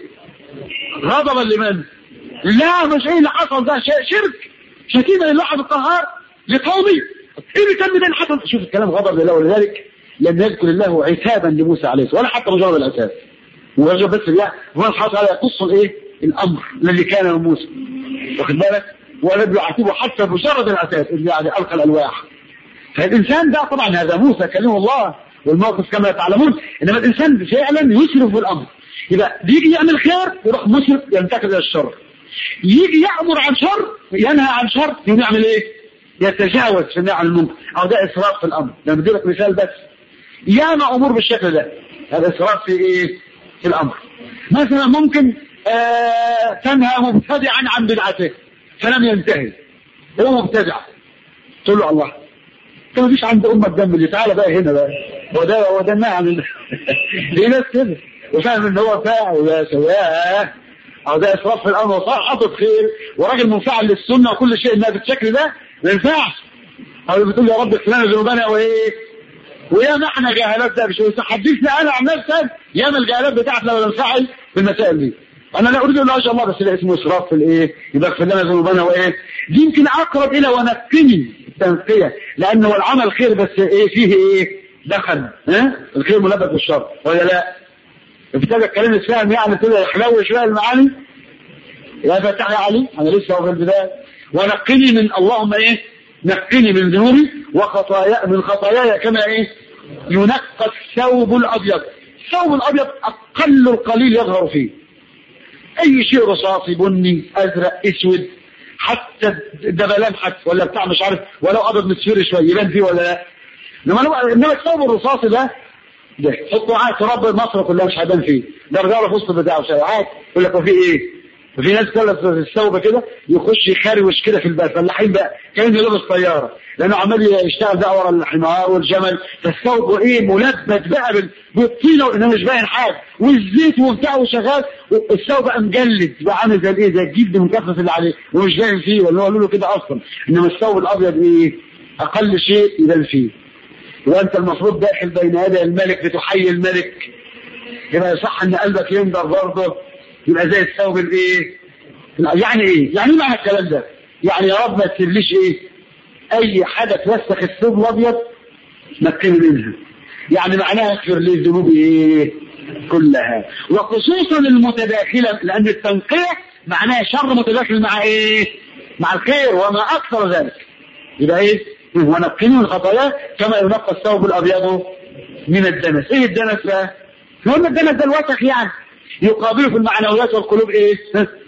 غضبا لمن؟ لا مش ايه اللي حصل ده شرك شتيمه لله القهار لقومي. ايه اللي كان ده اللي حصل؟ شوف الكلام غضب لله. ولذلك لم يذكر الله عتابا لموسى عليه السلام ولا حتى مجرد العتاب. مجرد بس يعني هو سبحانه وتعالى يقص الايه؟ الامر الذي كان من موسى. واخد بالك؟ ولم يعاتبه حتى مجرد العتاب اللي يعني القى الالواح. فالانسان ده طبعا هذا موسى كلمه الله والموقف كما تعلمون. انما الانسان فعلا يسرف بالامر. يبقى يجي يعمل خير يروح مسرف ينتقل الى الشر. يجي يأمر عن شر ينهى عن شر يعمل ايه؟ يتجاوز في النهي عن المنكر. او ده اسراف في الامر. انا بدي لك مثال بس. ياما امور بالشكل ده. هذا اسراف في ايه؟ في الامر. مثلا ممكن آه تنهى مبتدعا عن بدعته فلم ينتهي. هو مبتدع. تقول له الله انت ما فيش عند امك دم اللي تعالى بقى هنا بقى. هو ده هو ده النهي عن في ناس كده وفاهم ان هو فاعل يا سواء. او ده اسراف في الامر وصار حاطط خير وراجل منفعل للسنه وكل شيء انها بالشكل ده ما ينفعش. او بتقول يا رب اغفر لنا ذنوبنا وايه؟ ويا ما احنا جاهلات ده مش حدثنا انا عن نفسي يا ما الجاهلات بتاعتنا ولا ننفعل في المسائل دي. انا لا اريد الا الله بس ده اسمه اسراف في الايه؟ يبقى اغفر لنا ذنوبنا وايه؟ دي يمكن اقرب الى ونقني التنقيه لانه العمل خير بس ايه فيه ايه؟ دخل ها؟ الخير ملبس بالشر ولا لا؟ ابتدى الكلام الفاهم يعني كده يحلو شويه المعاني. يا فتح يا علي انا لسه في البدايه. ونقني من اللهم ايه؟ نقني من ذنوبي وخطايا من خطاياي كما ايه؟ ينقى الثوب الابيض. الثوب الابيض اقل القليل يظهر فيه اي شيء رصاصي بني ازرق اسود حتى دبلان حتى ولا بتاع مش عارف ولو ابيض متصفر شويه يبان فيه ولا لا. انما انما الثوب الرصاصي ده ده حطوا عاد تراب مصر كلها مش هيبان فيه. ده رجاله في وسط بتاعه ساعات يقول لك وفي ايه؟ وفي ناس كده في الثوب كده يخش يخروش كده في الباب. فاللحين بقى كان يلبس طياره لانه عمال يشتغل بقى ورا الحمار والجمل. فالثوب ايه؟ ملبد بقى بالطينه انه مش باين حاجه والزيت وبتاعه شغال. الثوب بقى مجلد بقى عامل زي الايه؟ زي الجلد المكثف اللي عليه ومش باين فيه ولا هو قالوا له كده اصلا. انما الثوب الابيض ايه؟ اقل شيء يبان فيه. وانت المفروض داخل بين يدي الملك بتحيي الملك. يبقى يصح ان قلبك ينضر برضه يبقى زي الثوب الايه؟ يعني ايه؟ يعني ايه معنى الكلام ده؟ يعني يا رب ما تسيبليش ايه؟ اي حاجه توسخ الثوب الابيض نقني منها. يعني معناها اغفر لي ذنوبي ايه؟ كلها. وخصوصا المتداخله لان التنقيه معناها شر متداخل مع ايه؟ مع الخير وما اكثر ذلك. يبقى ايه؟ ونقني من خطاياه كما ينقى الثوب الابيض من الدنس. ايه الدنس بقى؟ المهم الدنس ده الوسخ يعني يقابله في المعنويات والقلوب ايه؟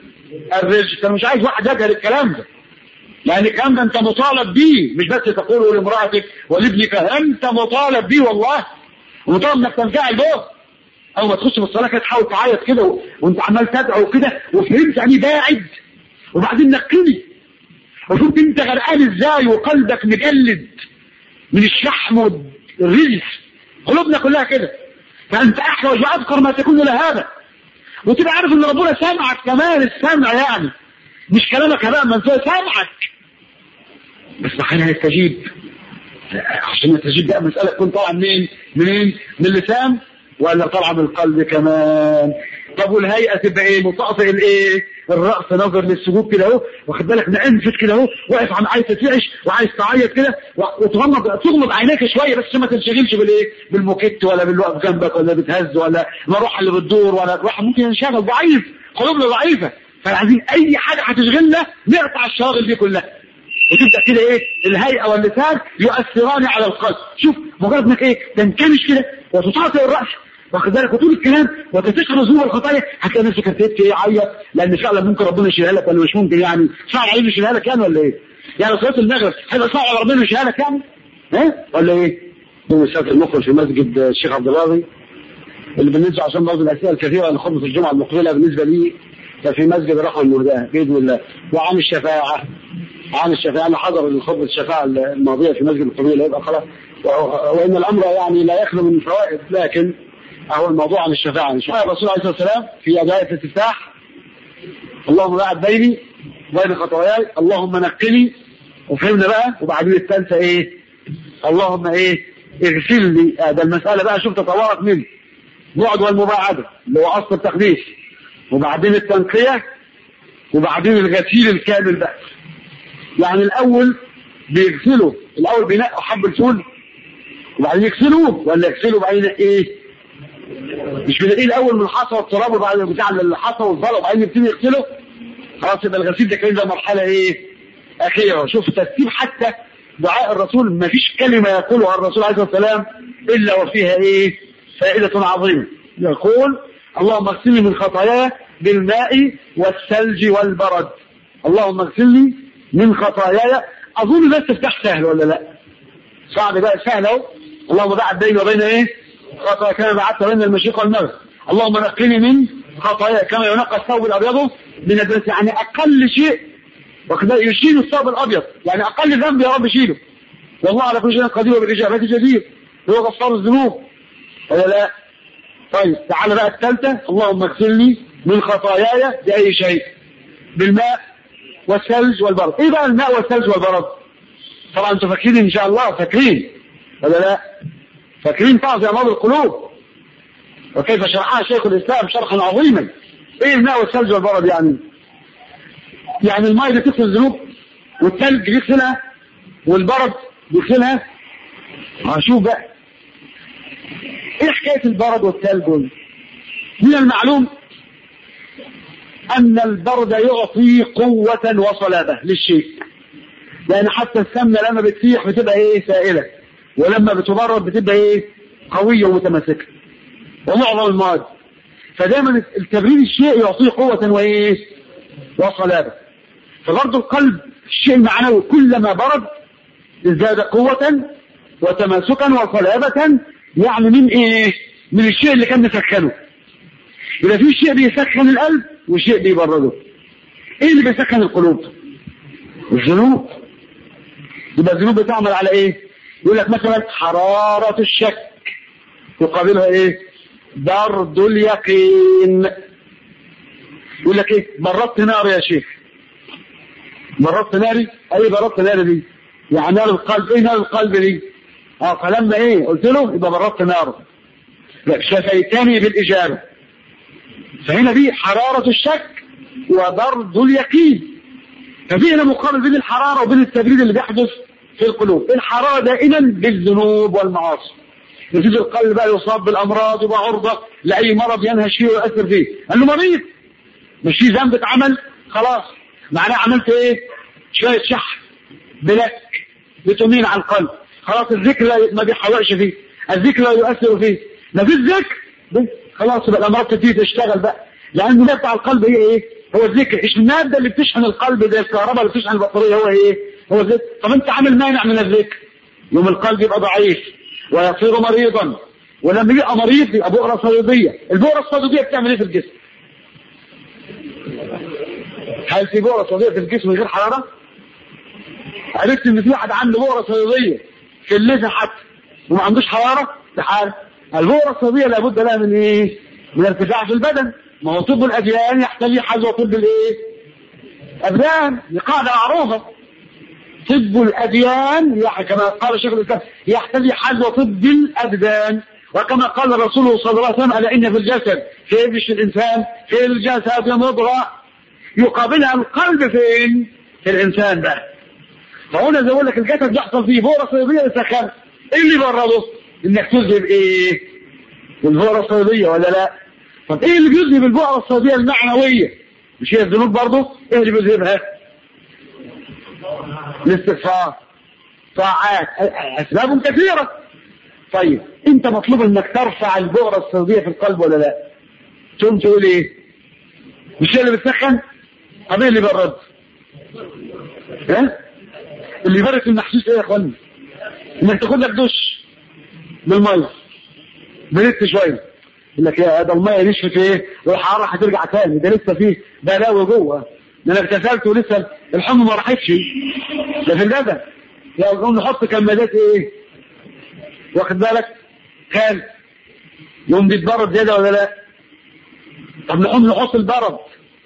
الرجل. انت مش عايز واحد يجهل الكلام ده لان الكلام ده انت مطالب بيه مش بس تقوله لامرأتك ولابنك انت مطالب بيه والله ومطالب انك تنفعل به. اول ما تخش في الصلاه كده تحاول تعيط كده وانت عمال تدعو كده وفهمت يعني باعد وبعدين نقني وشوف انت غرقان ازاي وقلبك مجلد من الشحم والرجس. قلوبنا كلها كده. فانت احوج واذكر ما تكون لهذا وتبقى عارف ان ربنا سامعك كمان السمع يعني مش كلامك هباء منثور سامعك بس محل يستجيب. عشان يستجيب بقى مسألة تكون طالعة منين؟ منين؟ من اللسان ولا طالعة من القلب كمان؟ طب والهيئة تبقى ايه؟ مطأطئ الايه؟ الرأس نظر للسجود كده اهو واخد بالك مأنفت كده اهو واقف عم عايز تترعش وعايز تعيط كده وتغمض تغمض عينيك شويه بس ما تنشغلش بالايه؟ بالموكيت ولا بالوقف جنبك ولا بتهز ولا المروحه اللي بتدور ولا الواحد ممكن ينشغل ضعيف قلوبنا ضعيفه. فعايزين اي حاجه هتشغلنا نقطع الشواغل دي كلها وتبدا كده ايه؟ الهيئه واللسان يؤثران على القلب. شوف مجرد انك ايه؟ تنكمش كده وتطاطئ الراس واخد بالك وطول الكلام وتستشعر ذنوب الخطايا هتلاقي نفسك هتبكي ايه عيط لان فعلا ممكن ربنا يشيلها لك ولا مش ممكن يعني صعب عليه يشيلها لك يعني ولا ايه؟ يعني صلاه المغرب هيبقى صعب على ربنا يشيلها لك يعني؟ ها؟ ولا ايه؟ هو الشيخ المخرج في مسجد الشيخ عبد الراضي اللي بالنسبه عشان برضه الاسئله الكثيره اللي خطبه الجمعه المقبله بالنسبه لي ففي مسجد الرحمة المهداة بإذن الله. وعن الشفاعة، عن الشفاعة أنا حضر الخطبة الشفاعة الماضية في مسجد القبيلة يبقى خلاص، وإن الأمر يعني لا يخلو من فوائد، لكن هو الموضوع عن الشفاعة. الشفاعة الرسول عليه الصلاة والسلام في أدعية الاستفتاح: اللهم باعد بيني وبين خطاياي، اللهم نقني، وفهمنا بقى. وبعدين الثالثة إيه؟ اللهم إيه؟ اغسل لي. ده المسألة بقى شوف تطورت منه بعد والمباعدة اللي هو أصل التقديس، وبعدين التنقية، وبعدين الغسيل الكامل بقى. يعني الأول بيغسلوا، الأول بينقوا حب الفول وبعدين يغسلوه، ولا يغسلوا بعدين إيه؟ مش بنلاقيه الأول من الحصى والتراب وبعدين بتاع الحصى والزلط وبعدين يبتدي يغسله. خلاص يبقى الغسيل ده كان ده مرحلة إيه؟ أخيرة. شوف ترتيب حتى دعاء الرسول، ما فيش كلمة يقولها الرسول عليه الصلاة والسلام إلا وفيها إيه؟ فائدة عظيمة. يقول: اللهم اغسلني من خطاياي بالماء والثلج والبرد. اللهم اغسلني من خطاياي. أظن ده استفتاح سهل ولا لا؟ صعب بقى؟ سهل أهو. اللهم باعد بيني وبين إيه؟ خطايا كما بعدت بين المشرق والمغرب. اللهم نقني من خطاياي كما ينقى الثوب الأبيض من الدنس. يعني أقل شيء وكذا يشيل الثوب الأبيض، يعني أقل ذنب يا رب شيله. والله على كل شيء قدير وبالإجابة جدير، هو غفار الذنوب ولا لا؟ طيب تعالى بقى الثالثة: اللهم اغسلني من خطاياي بأي شيء بالماء والثلج والبرد. ايه بقى الماء والثلج والبرد؟ طبعا انتوا فاكرين ان شاء الله، فاكرين ولا لا؟ فاكرين طبعا في امراض القلوب وكيف شرحها شيخ الاسلام شرحا عظيما. ايه الماء والثلج والبرد يعني؟ يعني الماء بتغسل الذنوب، والثلج بيغسلها، والبرد بيغسلها. هشوف بقى ايه حكاية البرد والثلج. من المعلوم ان البرد يعطي قوة وصلابة للشيء، لان حتى السمنة لما بتسيح بتبقى ايه؟ سائلة، ولما بتبرد بتبقى ايه؟ قوية ومتماسكة، ومعظم المواد. فدايما التبريد الشيء يعطيه قوة وايه؟ وصلابة. فبرضه القلب الشيء المعنوي كلما برد ازداد قوة وتماسكا وصلابة. يعني من ايه؟ من الشيء اللي كان مسخنه. يبقى في شيء بيسخن القلب وشيء بيبرده. ايه اللي بيسخن القلوب؟ الذنوب. يبقى الذنوب بتعمل على ايه؟ يقول لك مثلا حرارة الشك يقابلها ايه؟ برد اليقين. يقول لك ايه؟ بردت نار يا شيخ. بردت ناري؟ اي بردت ناري دي؟ يعني نار القلب. ايه نار القلب دي؟ اه فلما ايه قلت له يبقى بردت ناره. شفيتني بالاجابه. فهنا دي حراره الشك وبرد اليقين. ففي هنا مقارنه بين الحراره وبين التبريد اللي بيحدث في القلوب. الحراره دائما بالذنوب والمعاصي، يزيد القلب بقى يصاب بالامراض ويبقى عرضه لاي مرض ينهش فيه ويؤثر فيه. قال له مريض، مش في ذنب اتعمل خلاص، معناه عملت ايه؟ شويه شح بلك بتمين على القلب، خلاص الذكر ما بيحوقش فيه، الذكر لا يؤثر فيه، ما فيش ذكر خلاص يبقى الامراض تبتدي تشتغل بقى، لان ده بتاع القلب هي ايه؟ هو الذكر. ايش الماده اللي بتشحن القلب زي الكهرباء اللي بتشحن البطاريه؟ هو ايه؟ هو الذكر. طب انت عامل مانع من الذكر، يوم القلب يبقى ضعيف ويصير مريضا، ولما يبقى مريض يبقى بؤره صيديه. البؤره الصيديه بتعمل ايه في الجسم؟ هل في بؤره صيديه في الجسم من غير حراره؟ عرفت ان في واحد عنده بؤره صيديه في اللثه حتى وما عندوش حراره؟ تعال البؤره الصيديه لابد لها من ايه؟ من ارتفاع في البدن. ما هو طب الاديان يحتوي حذو طب الايه؟ الابدان. دي قاعده معروفه. طب الاديان كما قال شيخ الاسلام يحتوي حذو طب الابدان، وكما قال الرسول صلى الله عليه وسلم: الا ان في الجسد في جسم الانسان في الجسد مضغه يقابلها القلب فين؟ في الانسان بقى. فهنا زي اقول لك الجسد بيحصل فيه بؤره صيديه يسخن. ايه اللي برده؟ انك تذهب ايه؟ البؤره الصيديه ولا لا؟ طب ايه اللي بيذهب البؤره الصيديه المعنويه؟ مش هي الذنوب برضه؟ ايه اللي بيذهبها؟ الاستغفار، طاعات، اسباب كثيره. طيب انت مطلوب انك ترفع البؤره الصيديه في القلب ولا لا؟ تقوم تقول ايه؟ مش هي اللي بتسخن؟ طب ايه اللي برد؟ ها؟ اللي يبرد المحسوس ايه يا اخواني؟ انك تاخد لك دش بالميه بردت شويه يقول لك يا ده الميه نشفت ايه والحراره هترجع تاني، ده لسه فيه بلاوي جوه، ده انا اغتسلت ولسه الحمى ما راحتش، ده في اللبن. يقوم نحط كمادات ايه واخد بالك كان يوم بيتبرد زياده ولا لا؟ طب نقوم نحط البرد.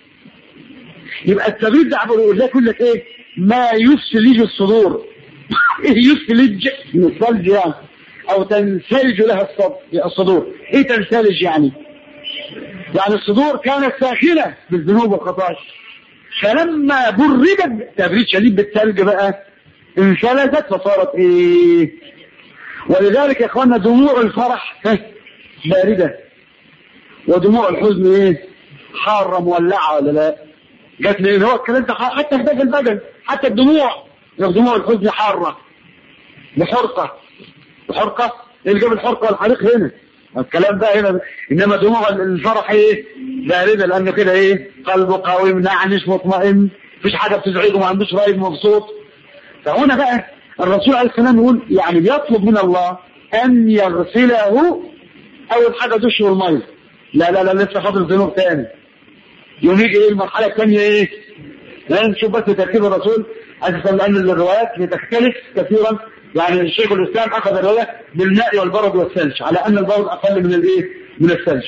يبقى التبريد ده عباره ازاي؟ يقول لك ايه ما يثلج الصدور. ايه يثلج؟ من الثلج يعني، او تنسلج لها الصدور. ايه تنسلج يعني؟ يعني الصدور كانت ساخنه بالذنوب والخطايا، فلما بردت تبريد شديد بالثلج بقى انسلجت فصارت ايه. ولذلك يا اخوانا دموع الفرح بارده ودموع الحزن ايه حاره مولعه ولا لا؟ جت منين؟ هو الكلام ده حتى في البدن، حتى الدموع دموع الحزن حاره بحرقه بحرقه. اللي جاب الحرقه والحريق هنا الكلام ده هنا، انما دموع الفرح ايه بارده، لانه كده ايه قلبه قوي منعنش مطمئن، مفيش حاجه بتزعجه، ما عندوش رايد مبسوط. فهنا بقى الرسول عليه السلام يقول يعني بيطلب من الله ان يغسله اول حاجه دش والميه. لا لا لا لسه فاضل ذنوب تاني. يوم يجي ايه المرحله الثانيه ايه؟ لا نشوف بس ترتيب الرسول اساسا، لان الروايات بتختلف كثيرا. يعني الشيخ الاسلام اخذ الروايه بالماء والبرد والثلج، على ان البرد اقل من الايه؟ من الثلج.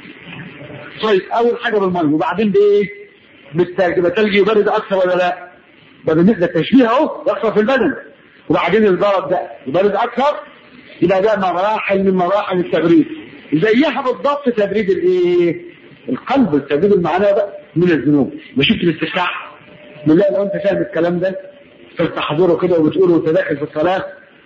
طيب اول حاجه بالميه، وبعدين بايه؟ بالثلج. يبقى الثلج يبرد اكثر ولا لا؟ ده بالنسبه للتشبيه اهو يحصل في البدن. وبعدين البرد ده يبرد اكثر، يبقى ده مراحل من مراحل التبريد. زيها بالضبط تبريد الايه؟ القلب، التبريد المعنى ده من الذنوب. ما شفت الاستفتاح؟ بالله لو انت فاهم الكلام ده تحضره كده وبتقوله وانت داخل في الصلاه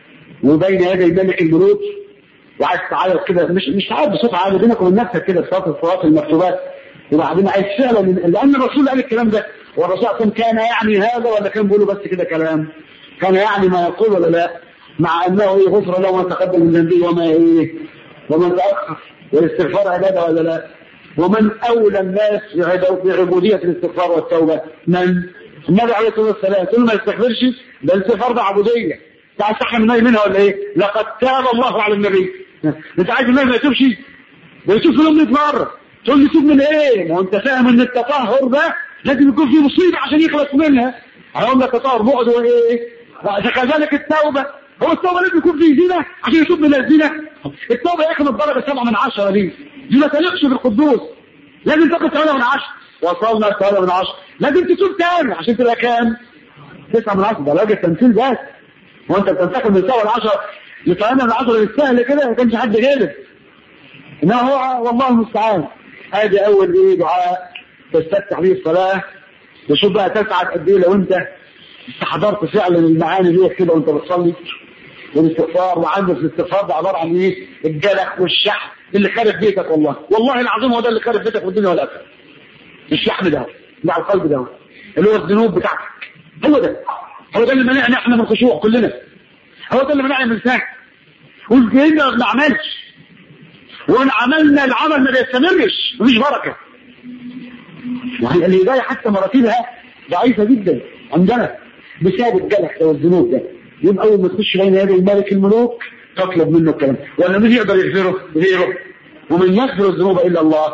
وبين يدي ملك الملوك وعايز تعيط كده، مش مش تعيط بصوت عالي بينك وبين نفسك كده في صلاه الصلاه المكتوبات، وبعدين عايز فعلا، لان الرسول قال الكلام ده. والرسول كان يعني هذا ولا كان بيقوله بس كده كلام؟ كان يعني ما يقول ولا لا؟ مع انه ايه غفر له ما تقدم من ذنبه وما ايه ومن تاخر، والاستغفار عباده ولا لا؟ ومن اولى الناس بعبوديه الاستغفار والتوبه؟ من؟ النبي عليه الصلاه والسلام. كل ما يستغفرش ده الاستغفار ده عبوديه. تعال صح من منها ولا ايه؟ لقد تاب الله على النبي. انت عايز النبي ما يتوبش؟ ده يتوب في يوم مره. تقول لي توب من ايه؟ ما هو انت فاهم ان التطهر ده لازم يكون فيه مصيبه عشان يخلص منها. هقول لك التطهر بعد وايه؟ كذلك التوبه. هو التوبه لازم يكون فيه زنا عشان يتوب من الزنا؟ التوبه يا اخي الدرجه سبعه من عشره دي دي ما تليقش بالقدوس. لازم تاخد ثمانية من عشرة. وصلنا ل ثمانية من عشرة. لازم تتوب تاني عشان تبقى كام؟ تسعة من عشرة. ده راجل تمثيل بس. وانت بتنتقل من سبعة من عشرة ل ثمانية من عشرة بالسهل كده ما كانش حد غيرك. انما هو والله المستعان. ادي اول ايه دعاء تستفتح به الصلاه. وشوف بقى تسعد قد ايه لو انت استحضرت فعلا المعاني دي كده وانت بتصلي. والاستغفار، وعندك الاستغفار ده عباره عن ايه؟ الجلح والشحن اللي خارب بيتك. والله والله العظيم هو ده اللي خارب بيتك والدنيا والاخره. الشحن ده مع القلب ده اللي هو الذنوب بتاعتك. هو ده هو ده اللي منعنا احنا من الخشوع كلنا. هو ده اللي منعنا من السهل. والجهنم ما بنعملش، وان عملنا العمل ما بيستمرش، مفيش بركه. يعني الهدايه حتى مراتبها ضعيفه جدا عندنا بسبب الجلح ده والذنوب ده. يوم اول ما تخش بين يدي الملك الملوك تطلب منه الكلام، ولا مين يقدر يغفره غيره؟ ومن يغفر الذنوب الا الله.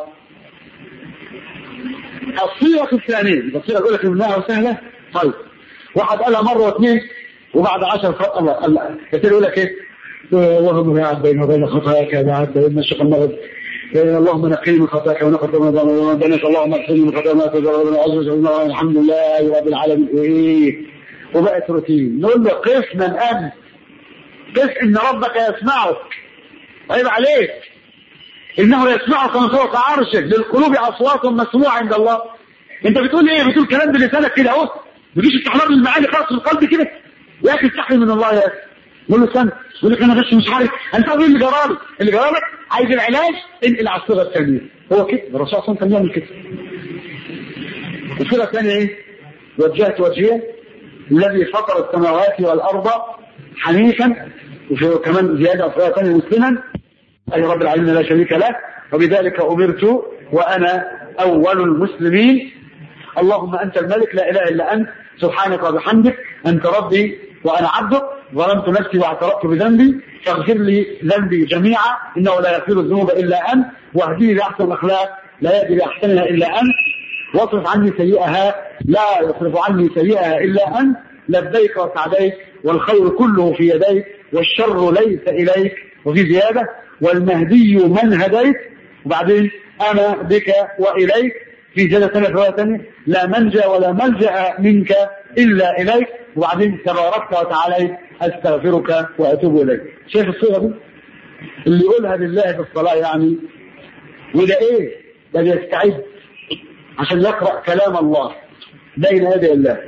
الصيغه الثانيه، الصيغه الاولى كلمه سهله. طيب واحد قالها مره واثنين وبعد عشر فرق الله الله كتير يقول لك ايه؟ اللهم باعد بيني وبين خطاياك باعد بين المشرق والمغرب. اللهم نقيني من خطاياك ونقض من بينك. اللهم اغفرني من خطاياك ما تجرب من عذرك. الحمد لله رب العالمين. ايه وبقت روتين. نقول له قف من أمن، قف إن ربك يسمعك. عيب عليك، إنه يسمعك من فوق عرشك. للقلوب أصوات مسموعة عند الله. أنت بتقول إيه؟ بتقول كلام بلسانك كده أهو، بتجيش استحضار المعاني خالص في القلب كده. يا أخي استحي من الله يا أخي. قول له استنى، يقول لك أنا بس مش عارف. أنت عارف إيه اللي جرالك؟ اللي جرالك عايز العلاج، انقل على الصيغة الثانية. هو كده الرسول صلى الله عليه وسلم كان يعمل كده. الصيغة الثانية إيه؟ وجهت وجهي الذي فطر السماوات والأرض حنيفا، وكمان زيادة صلاة ثانية مسلما أي رب العالمين لا شريك له وبذلك أمرت وأنا أول المسلمين. اللهم أنت الملك لا إله إلا أنت سبحانك وبحمدك أنت ربي وأنا عبدك ظلمت نفسي واعترفت بذنبي فاغفر لي ذنبي جميعا إنه لا يغفر الذنوب إلا أنت واهدني لأحسن الأخلاق لا يهدي لأحسنها إلا أنت واصرف عني سيئها لا يصرف عني سيئها إلا أنت لبيك وسعديك والخير كله في يديك والشر ليس إليك وفي زيادة والمهدي من هديت وبعدين أنا بك وإليك في زيادة ثانية رواية ثانية لا منجا ولا ملجأ منك إلا إليك وبعدين تباركت وتعاليت أستغفرك وأتوب إليك. شايف الصيغة دي اللي يقولها لله في الصلاة يعني وده إيه ده بيستعد عشان يقرأ كلام الله بين يدي الله.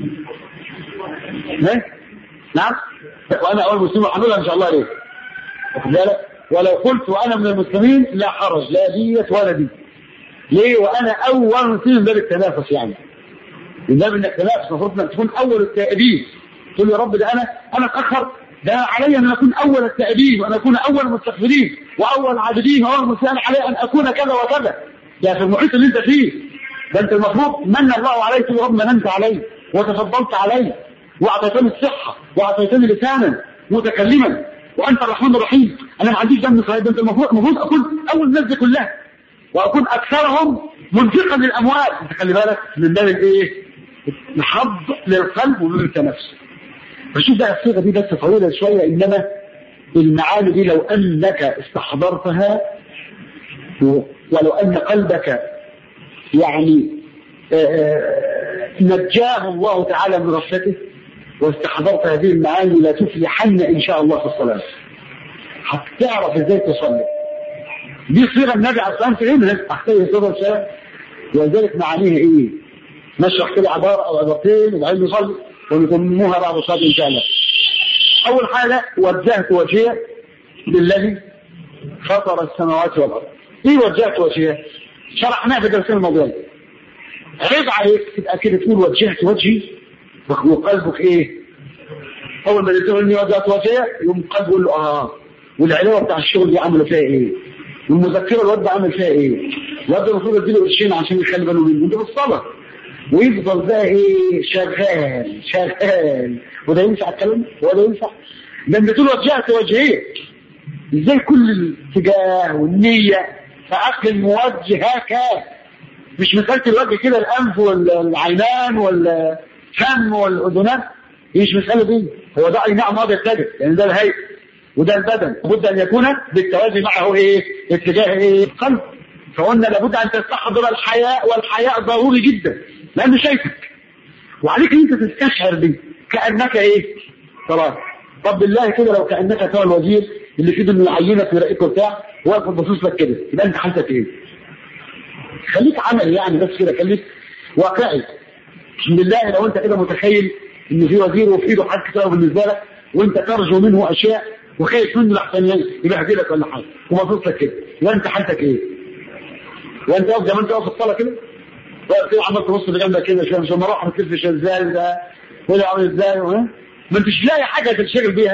نعم وأنا أول مسلم وحملها إن شاء الله ليه ولو قلت وأنا من المسلمين لا حرج لا دية ولا دي. ليه وأنا أول مسلم من باب التنافس يعني من باب إنك تنافس المفروض إنك تكون أول التائبين. تقول يا رب ده أنا أنا أتأخر ده علي أن أكون أول التائبين وأن أكون أول المستغفرين وأول العابدين وأول المسلمين علي أن أكون كذا وكذا. يعني في المحيط اللي أنت فيه ده أنت المفروض من الله عليك يا رب مننت علي وتفضلت علي وأعطيتني الصحة وأعطيتني لسانا متكلما وأنت الرحمن الرحيم. أنا ما عنديش دم صحيح. أنت المفروض المفروض أكون أول الناس دي كلها وأكون أكثرهم منفقا للأموال. أنت خلي بالك من باب الإيه؟ الحظ للقلب ومن التنفس. فشوف ده الصيغة دي بس طويلة شوية إنما المعاني دي لو أنك استحضرتها ولو أن قلبك يعني نجاه الله تعالى من غفلته واستحضرت هذه المعاني لا تفلحن إن شاء الله في الصلاة. هتعرف إزاي تصلي. دي صيغة النبي عليه الصلاة والسلام أحتاج صيغة الشيء ولذلك معانيها إيه؟ نشرح كده عبارة أو عبارتين وبعدين نصلي ونتمموها بعد الصلاة إن شاء الله. أول حاجة وجهت وجهي للذي فطر السماوات والأرض. إيه وجهت وجهي؟ شرحناها في درسين الماضيين. عيب عليك تبقى كده تقول وجهت وجهي وقلبك إيه؟ أول ما تقول إني وجهت وجهي يوم قلبه يقول له آه والعلاوة بتاع الشغل دي عملوا فيها إيه؟ والمذكرة الواد عمل فيها إيه؟ الواد المفروض يديله قرشين عشان يخلي باله منه وده بالصلاة ويفضل بقى إيه شغال شغال وده ينفع الكلام وده ينفع. لما تقول وجهت وجهي إزاي كل الاتجاه والنية فعقل موجهك مش مسألة الوجه كده الأنف والعينان والفم والأذنان مش مسألة دي. هو ده أي نعم هذا يتجه يعني ده الهيئة وده البدن لابد أن يكون بالتوازي معه إيه اتجاه إيه القلب. فقلنا لابد أن تستحضر الحياء والحياء ضروري جدا لأنه شايفك وعليك أنت تستشعر به كأنك إيه صلاة. طب بالله كده لو كأنك ترى الوزير اللي في ضمن العينة في رأيك وبتاع واقف باصص لك كده يبقى أنت حالتك إيه؟ خليك عملي يعني بس كده خليك واقعي. بالله لو أنت كده متخيل إن في وزير وفي إيده حاجة كتير بالنسبة لك وأنت ترجو منه أشياء وخايف منه لحسن يبهدي لك ولا حاجة ومبسوط لك كده يبقى أنت حالتك إيه؟ وأنت واقف زي ما أنت واقف في الصلاة كده واقف كده عمال تبص لجنبك كده شوية مش مروح تلفش إزاي ده ولا عامل إزاي ها؟ ما أنتش لاقي حاجة تنشغل بيها.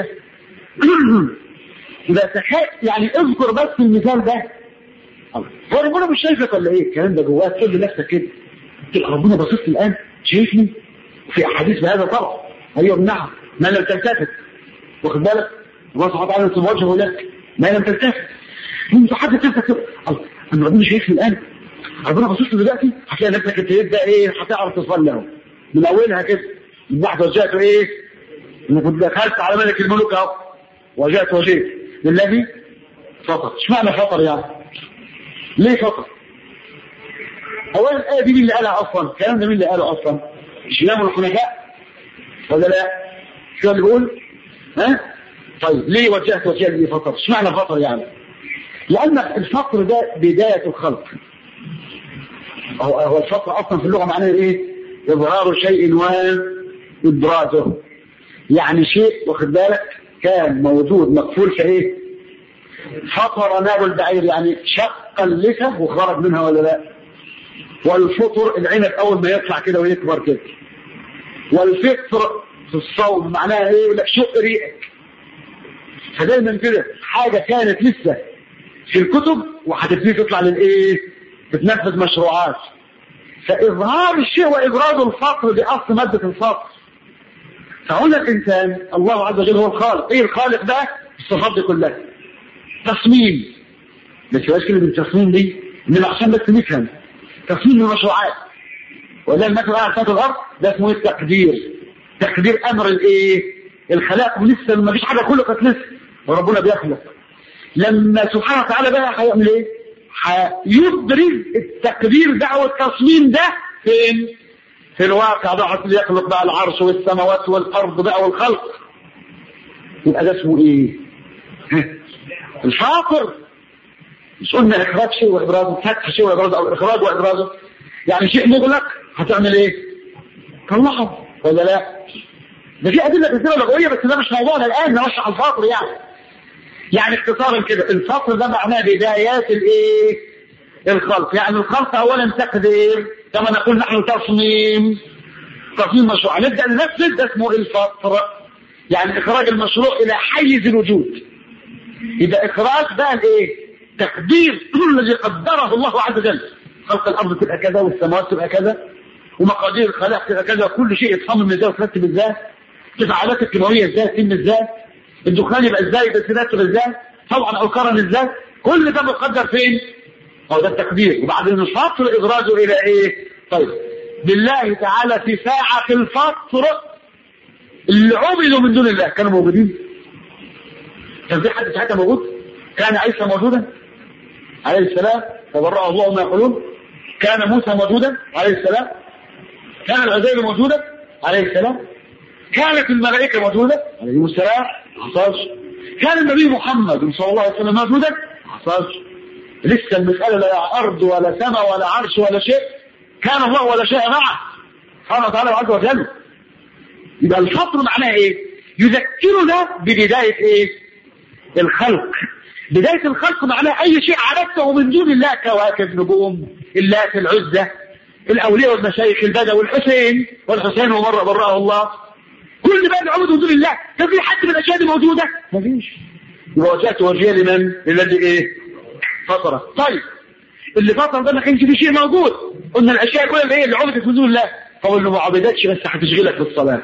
إذا تخيل يعني اذكر بس المثال ده هو ربنا مش شايفك ولا ايه الكلام ده جواك تقول لنفسك كده تبقى ربنا باصص لي الان شايفني في احاديث بهذا طبعا ايوه نعم ما لم تلتفت واخد بالك الله سبحانه وتعالى يرسم وجهه لك ما لم تلتفت انت حاجه تلتفت كده ان ربنا شايفني الان ربنا باصص لي دلوقتي هتلاقي نفسك انت ده ايه هتعرف تصلي اهو من اولها كده من بعد وجهته ايه انك دخلت على ملك الملوك اهو وجهت وجهك للذي فطر. اشمعنى فطر يعني ليه فطر؟ اولا الايه دي مين اللي قالها اصلا؟ الكلام ده مين اللي قاله اصلا؟ مش امام الحنفاء ولا لا؟ شو اللي بيقول؟ ها؟ طيب ليه وجهت وجهي للذي فطر؟ اشمعنى فطر يعني؟ لان الفطر ده بدايه الخلق. هو هو الفطر اصلا في اللغه معناه ايه؟ اظهار شيء وابرازه. يعني شيء واخد بالك كان موجود مقفول كايه؟ فطر ناب البعير يعني شق اللثه وخرج منها ولا لا؟ والفطر العنب اول ما يطلع كده ويكبر كده. والفطر في الصوم معناها ايه؟ يقول لك شق ريقك. فدايما كده حاجه كانت لسه في الكتب وهتبتدي تطلع للايه؟ تتنفذ مشروعات. فإظهار الشيء وإبراز الفقر بأصل مادة الفقر. فهنا الإنسان الله عز وجل هو الخالق. إيه الخالق ده؟ الصفات دي كلها تصميم، بس يبقاش كلمة التصميم دي إنما عشان بس نفهم تصميم المشروعات. وده المثل على سطح الأرض ده اسمه التقدير، تقدير أمر الإيه؟ الخلاق. لسه ما فيش حاجة خلقت لسه وربنا بيخلق. لما سبحانه وتعالى بقى هيعمل إيه؟ هيبرز التقدير ده والتصميم ده فين؟ في الواقع بقى يخلق بقى العرش والسماوات والأرض بقى والخلق. يبقى ده اسمه إيه؟ الفاطر. مش قلنا إخراج شيء وإبرازه، فتح شيء وإبرازه، أو إخراج وإبرازه. يعني شيء مغلق هتعمل إيه؟ طلعه ولا لا؟ ده في أدلة كثيرة لغوية بس ده مش موضوعنا الآن، نرشح الفاطر يعني. يعني اختصارا كده الفاطر ده معناه بدايات الإيه؟ الخلق. يعني الخلق أولا تقدير كما نقول نحن تصميم، تصميم مشروع. نبدأ ننفذ ده اسمه الفاطر، يعني إخراج المشروع إلى حيز الوجود. يبقى إخراج بقى الإيه؟ تقدير الذي قدره الله عز وجل. خلق الأرض تبقى كذا والسماوات تبقى كذا ومقادير الخلاق تبقى كذا، وكل شيء يتصمم ازاي وترتب ازاي، التفاعلات الكيماوية ازاي تتم ازاي، الدخان يبقى ازاي، بترتب ازاي، طبعا او كرن ازاي، كل ده مقدر فين؟ هو ده التقدير. وبعدين الفطر إخراجه إلى إيه؟ طيب بالله تعالى في ساعة الفطر اللي عبدوا من دون الله كانوا موجودين؟ كان في حد ساعتها موجود؟ كان عيسى موجودا عليه السلام تبرأ الله ما يقولون؟ كان موسى موجودا عليه السلام؟ كان العزيز موجودا عليه السلام؟ كانت الملائكة موجودة عليه السلام؟ حصلش. كان النبي محمد صلى الله عليه وسلم موجودا؟ حصلش. لسه المسألة لا أرض ولا سماء ولا عرش ولا شيء، كان الله ولا شيء معه سبحانه وتعالى عز وجل. يبقى الفطر معناه إيه؟ يذكرنا ببداية إيه؟ الخلق. بداية الخلق معناه أي شيء عبدته من دون الله، كواكب، نجوم، اللات، العزة، الأولياء والمشايخ، البدوي، والحسين والحسين ومرة برأه الله، كل ما نعبده من دون الله. كان في حد من الأشياء دي موجودة؟ ما فيش. يبقى وجهت وجهي لمن؟ للذي إيه؟ فطرة. طيب اللي فطر ده ما كانش في شيء موجود. قلنا الأشياء كلها اللي هي اللي عبدت من دون الله، فقول له ما عبدتش بس هتشغلك بالصلاة.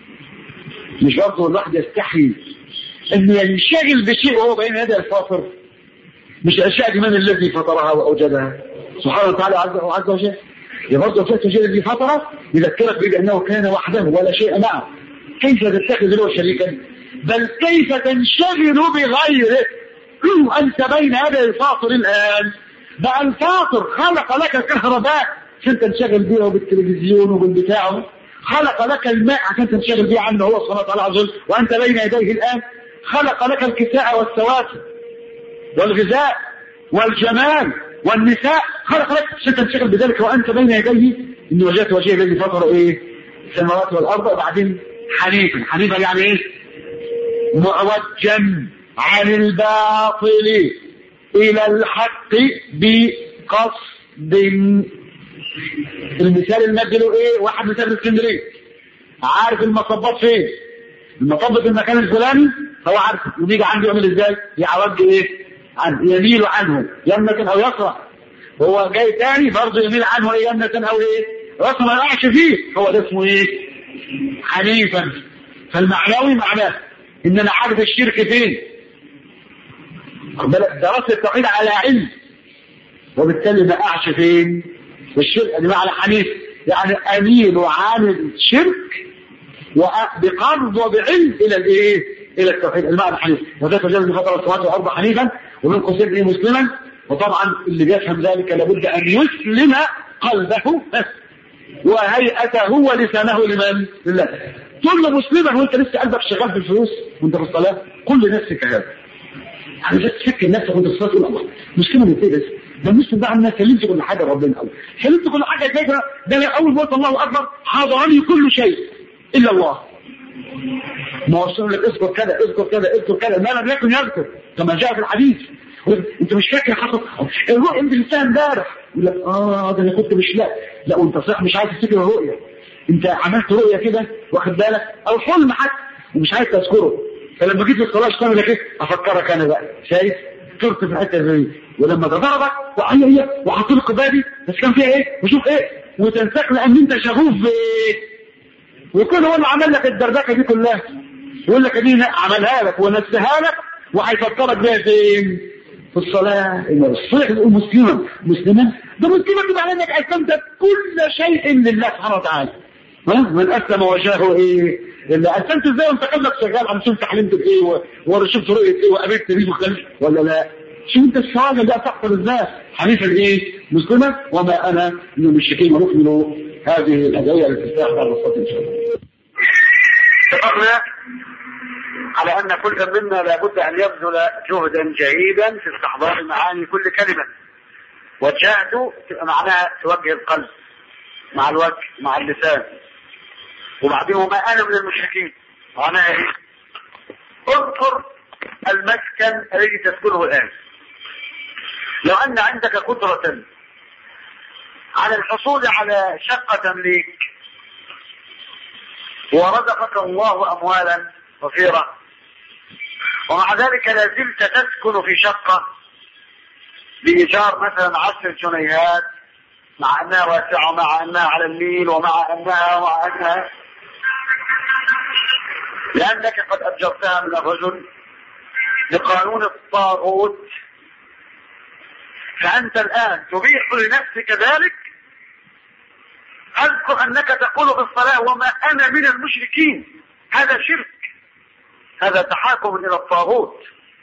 مش برضه الواحد يستحي أن ينشغل بشيء وهو بين يدي الفاطر؟ مش الأشياء دي من الذي فطرها وأوجدها سبحانه وتعالى عز وجل. برضه وجهت وجهي الذي فطره يذكرك بأنه كان وحده ولا شيء معه. كيف تتخذ له شريكا؟ بل كيف تنشغل بغيره أنت بين يدي الفاطر الآن؟ بقى الفاطر خلق لك الكهرباء عشان تنشغل بيه وبالتلفزيون وبالبتاع، خلق لك الماء عشان تنشغل بيه عنه هو سبحانه وتعالى عز وجل وأنت بين يديه الآن، خلق لك الكساء والسواتر والغذاء والجمال والنساء، خلق لك عشان تنشغل بذلك وأنت بين يديه. إن وجهت وجهي الذي فطر إيه؟ السماوات والأرض. وبعدين حنيفا، حنيفا يعني إيه؟ معوجا عن الباطل إلى الحق بقصد. المثال المادي له إيه؟ واحد مثال اسكندرية عارف المصبات فين؟ المصب في المكان الفلاني هو عارف، ويجي عنده يعمل إزاي؟ يعوج إيه؟ عنه، يميل عنه يمنة أو يسرع. هو جاي تاني برضه يميل عنه إيه؟ يمنة أو إيه؟ رأسه ما يقعش فيه. هو ده اسمه إيه؟ حنيفا. فالمعنوي معناه إن أنا عارف الشرك فين. درست التوحيد على علم وبالتالي ما أقعش فين؟ الشرك. دي معنى حنيف، يعني أميل عن الشرك وبقرض وبعلم إلى الإيه؟ إلى التوحيد. المعنى حنيف. وذلك جل فترة السماوات والأرض حنيفا ومن قصير إيه؟ مسلما. وطبعا اللي بيفهم ذلك لابد أن يسلم قلبه وهيئته ولسانه لمن؟ لله. كل مسلما وانت لسه قلبك شغال في الفلوس وانت في الصلاة، كل نفسك هذا. يعني بس تفكر نفسك وانت في الصلاة تقول الله مسلم من ايه بس؟ ده المسلم ده عنا سلمت كل حاجة ربنا قوي. سلمت كل حاجة ازاي كده؟ ده انا اول ما قلت الله اكبر حاضرني كل شيء الا الله. ما وصل لك اذكر كذا اذكر كذا اذكر كذا ما لم يكن يذكر كما جاء في الحديث. انت مش فاكر حصل الرؤيا انت لسه امبارح يقول لك اه ده انا كنت مش لا لا وانت صح مش عايز تفتكر الرؤيا. انت عملت رؤيا كده واخد بالك او حلم حتى ومش عايز تذكره، فلما جيت للصلاه تعمل لك ايه؟ افكرك انا بقى شايف كرت في الحته دي ولما تضربك وعي هي وحط لك بابي بس كان فيها ايه؟ وشوف ايه وتنساك لان انت شغوف بايه؟ ويكون هو اللي عمل لك الدردكه دي كلها، يقول لك دي عملها لك ونسيها لك وهيفكرك بيها فين؟ في الصلاه. الصلاه مسلما مسلما ده مسلما دي معناه انك اسلمت كل شيء لله سبحانه وتعالى. من اسلم وجهه ايه؟ اللي اسلمت ازاي وانت قلبك شغال عم شفت حلمت بايه ورشفت رؤيه ايه وقابلت ريح وخلف ولا لا؟ شو انت الشهاده ده تحصل ازاي؟ حنيفا ايه؟ مسلما وما انا من المشركين. ونكمل هذه الادعيه الاستفتاح بعد الصلاه ان شاء الله. اتفقنا على ان كل منا لابد ان يبذل جهدا جيدا في استحضار معاني كل كلمه. وجهته تبقى معناها توجه القلب مع الوجه مع اللسان. وبعدين وما انا من المشركين معناها ايه؟ اذكر المسكن الذي تسكنه الان. لو ان عندك قدرة على الحصول على شقة تمليك ورزقك الله اموالا وفيرة ومع ذلك لازلت تسكن في شقة بإيجار مثلا عشر جنيهات مع انها واسعة ومع انها على النيل ومع انها ومع انها لانك قد اجرتها من الرجل لقانون الطاغوت، فانت الان تبيح لنفسك ذلك. اذكر انك تقول في الصلاة وما انا من المشركين، هذا شرك، هذا تحاكم الى الطاغوت،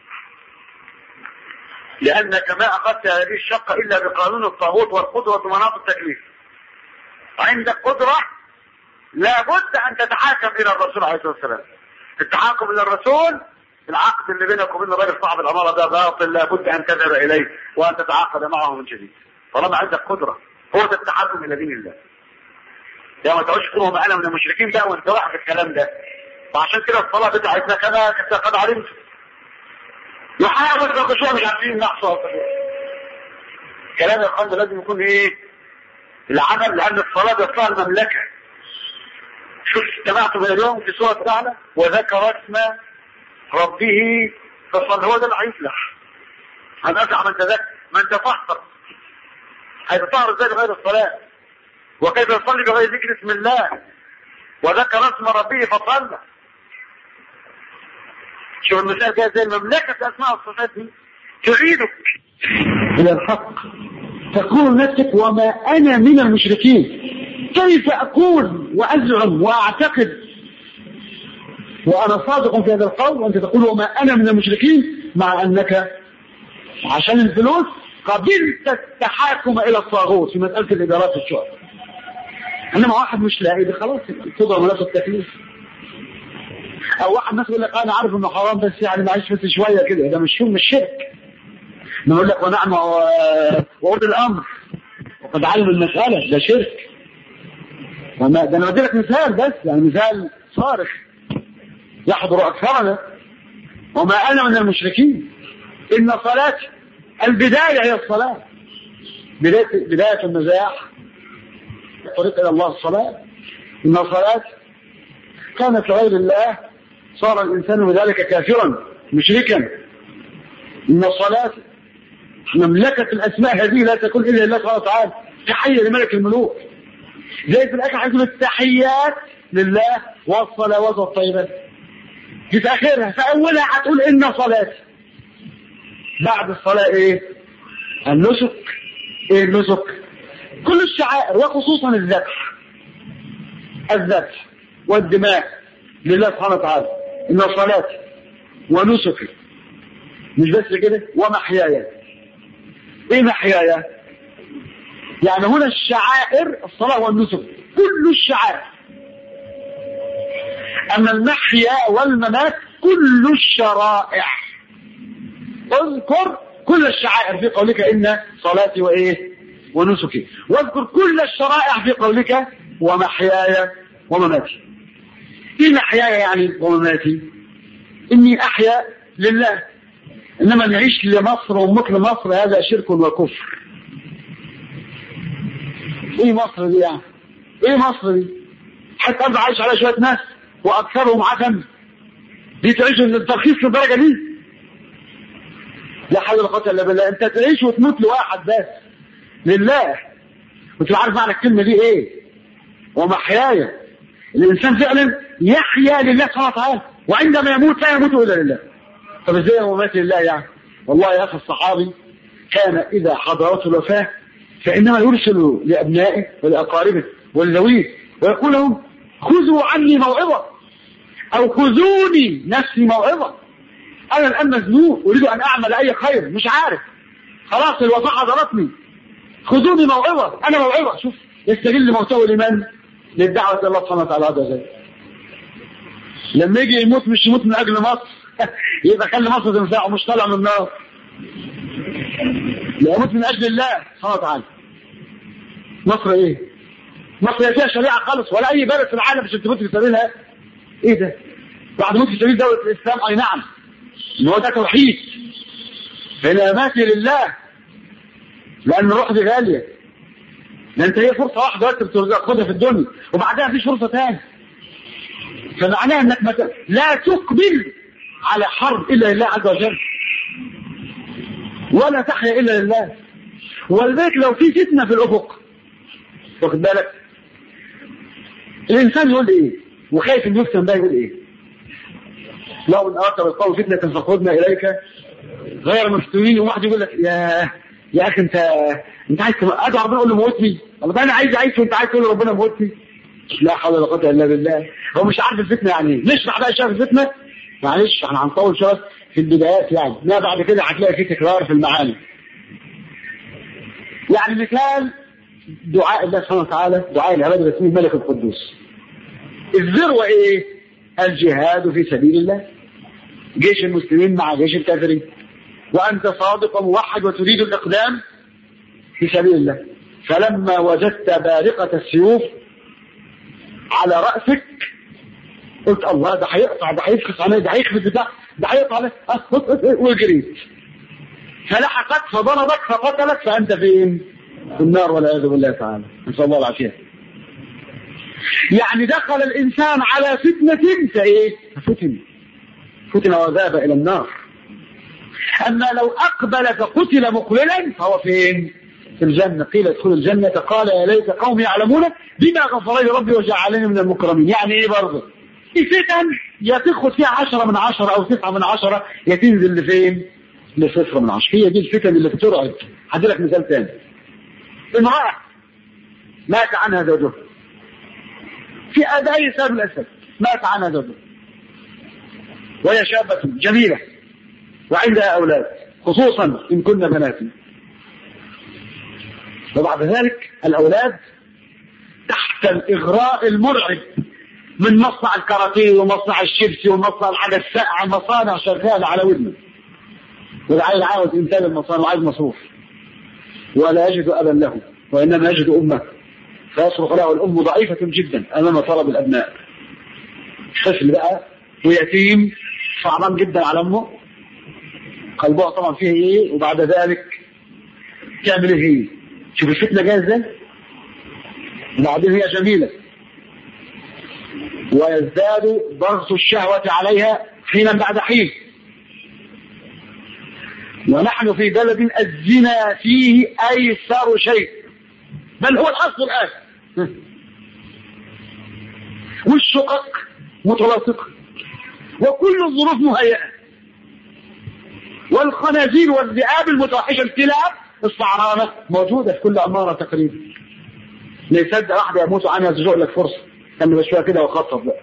لانك ما اخذت هذه الشقة الا بقانون الطاغوت والقدرة مناط التكليف. عندك قدرة لابد ان تتحاكم الى الرسول عليه الصلاة والسلام. التحاكم الى الرسول العقد اللي بينك وبين الراجل صاحب العمارة ده باطل، لابد ان تذهب اليه وان تتعاقد معه من جديد طالما عندك قدرة. هو ده التحاكم الى دين الله. يا ما تعيش تقول ما انا من المشركين بقى وانت واقع في الكلام ده. وعشان كده الصلاة بتاعتنا كما قد علمت نحاول نقشوها مش عارفين نحصل كلام يا اخوان. لازم يكون ايه العمل، لان الصلاة بيطلع المملكة. شوف سمعتم اليوم في سورة الأعلى وذكر اسم ربه فصل، هو ده اللي هيفلح. هنرجع من تذكر من تفحصر هيتطهر ازاي بغير الصلاة؟ وكيف يصلي بغير ذكر اسم الله؟ وذكر اسم ربه فصلى. شوف المثال ده زي المملكة اسماء الصفات دي تعيدك الى الحق. تقول نفسك وما انا من المشركين. كيف اقول وازعم واعتقد وانا صادق في هذا القول وانت تقول وما انا من المشركين، مع انك عشان الفلوس قبلت التحاكم الى الطاغوت في مسألة الادارات الشؤون. انما واحد مش لاقي ده خلاص تضرب مناطق التكليف. او واحد مثلا يقول لك انا عارف انه حرام بس يعني معيش بس شويه كده، ده مش مش شرك. نقول لك ونعم وأولي الامر وقد علم المساله، ده شرك. وما ده انا بدي لك مثال بس، يعني مثال صارخ يحضر اكثرنا. وما انا من المشركين. ان صلاتي البدايه هي الصلاه، بدايه بدايه النجاح الطريق الى الله الصلاه. ان صلاتي كانت لغير الله صار الانسان بذلك كافرا مشركا. ان الصلاه مملكه الاسماء هذه لا تكون الا لله سبحانه وتعالى، تحيه لملك الملوك. زي في الاخر هتقول التحيات لله والصلوات والطيبات. في اخرها في اولها هتقول ان صلاتي. بعد الصلاه ايه؟ النسك. ايه النسك؟ كل الشعائر وخصوصا الذبح. الذبح والدماء لله سبحانه وتعالى. ان صلاتي ونسكي، مش بس كده، ومحياي. ايه محياي؟ يعني هنا الشعائر الصلاة والنسك كل الشعائر. اما المحيا والممات كل الشرائع. اذكر كل الشعائر في قولك ان صلاتي وايه ونسكي، واذكر كل الشرائع في قولك ومحياي ومماتي. ايه محياي يعني ومماتي؟ اني احيا لله، انما نعيش لمصر ومثل مصر هذا شرك وكفر. ايه مصر دي يعني؟ ايه مصر دي؟ حتى ارجع عايش على شوية ناس واكثرهم عدم دي تعيش الترخيص للدرجة دي؟ لا حول ولا قوة الا بالله. انت تعيش وتموت لواحد بس لله، وانت عارف معنى الكلمه دي ايه؟ ومحياي. الانسان فعلا يحيا لله سبحانه وتعالى، وعندما يموت لا يموت الا لله. طب ازاي هو مات لله يعني؟ والله يا اخي الصحابي كان اذا حضرته الوفاه فانما يرسل لابنائه ولاقاربه ولذويه ويقول لهم خذوا عني موعظه او خذوني نفسي موعظه، انا الان مزنوق اريد ان اعمل اي خير مش عارف، خلاص الوفاه حضرتني، خذوني موعظه، انا موعظه. شوف يستغل موته لمن؟ للدعوه الى الله سبحانه وتعالى عز وجل. لما يجي يموت مش يموت من اجل مصر يبقى خلي مصر تنفعه مش طالع من النار، لا يموت من اجل الله سبحانه وتعالى. مصر ايه؟ مصر فيها شريعه خالص ولا اي بلد في العالم عشان تموت في سبيلها. ايه ده؟ بعد موت في سبيل دوله الاسلام اي نعم ان هو ده توحيد، فإنها ماتي لله، لأن الروح دي غالية، لأن انت هي فرصة واحدة بس بتاخدها في الدنيا وبعدها مفيش فرصة تاني. فمعناها انك مت... لا تقبل على حرب الا لله عز وجل، ولا تحيا الا لله. ولذلك لو في فتنة في الافق واخد بالك الانسان يقول ايه وخايف ان يفتن ده يقول ايه؟ لو ان اردت بالقول فتنة فخذنا اليك غير مفتونين. وواحد يقول لك يا يا اخي انت انت عايز ادعو ربنا اقول له موتني، والله انا عايز اعيش وانت عايز تقول له ربنا موتني. لا حول ولا قوه الا بالله. هو مش عارف الفتنه يعني ايه. نشرح بقى شايف الفتنه معلش احنا هنطول شويه في البدايات يعني، لا بعد كده هتلاقي في تكرار في المعاني. يعني مثال دعاء الله سبحانه وتعالى، دعاء العباد باسم الملك القدوس. الذروه ايه؟ الجهاد في سبيل الله، جيش المسلمين مع جيش الكافرين، وانت صادق وموحد وتريد الاقدام في سبيل الله. فلما وجدت بارقة السيوف على رأسك قلت الله ده هيقطع، ده هيفخس عليه، ده هيخفز بتاع، ده هيقطع عليه، وجريت فلحقت فضربك فقتلك، فأنت فين؟ في النار والعياذ بالله تعالى، نسأل الله العافية. يعني دخل الإنسان على فتنة فإيه؟ فتن فتن وذهب إلى النار. أما لو أقبل فقتل مقبلا فهو فين؟ في الجنة. قيل ادخل الجنة قال يا ليت قومي يعلمون بما غفر لي ربي وجعلني من المكرمين. يعني ايه برضه؟ الفتن يا تاخد فيها عشرة من عشرة او تسعة من عشرة يا تنزل لفين؟ لصفر من عشرة. هي دي الفتن اللي بترعب. هدي لك مثال ثاني. امرأة مات عنها زوجها في أي سبب الأسباب، مات عنها زوجها وهي شابة جميلة وعندها أولاد خصوصا إن كنا بنات. وبعد ذلك الأولاد تحت الإغراء المرعب من مصنع الكاراتيه ومصنع الشيبسي ومصنع الحاجة الساقعة، مصانع شغالة على ودنه، والعيل عاوز إنتاج المصانع وعايز مصروف ولا يجد أبا له وإنما يجد أمه، فيصرخ له الأم ضعيفة جدا أمام طلب الأبناء. طفل بقى ويتيم صعبان جدا على أمه، قلبها طبعا فيه إيه، وبعد ذلك تعمل إيه هي؟ شوف الفتنة جاية ازاي؟ وبعدين هي جميلة ويزداد ضغط الشهوة عليها حينا بعد حين، ونحن في بلد الزنا فيه أيسر شيء، بل هو الأصل الآن، والشقق متلاصقة وكل الظروف مهيئة، والخنازير والذئاب المتوحشة الكلاب الصعرانة موجودة في كل عمارة تقريبا. لا يصدق واحدة يموت عنها تزوق لك فرصة كان شوية كده وخطط بقى.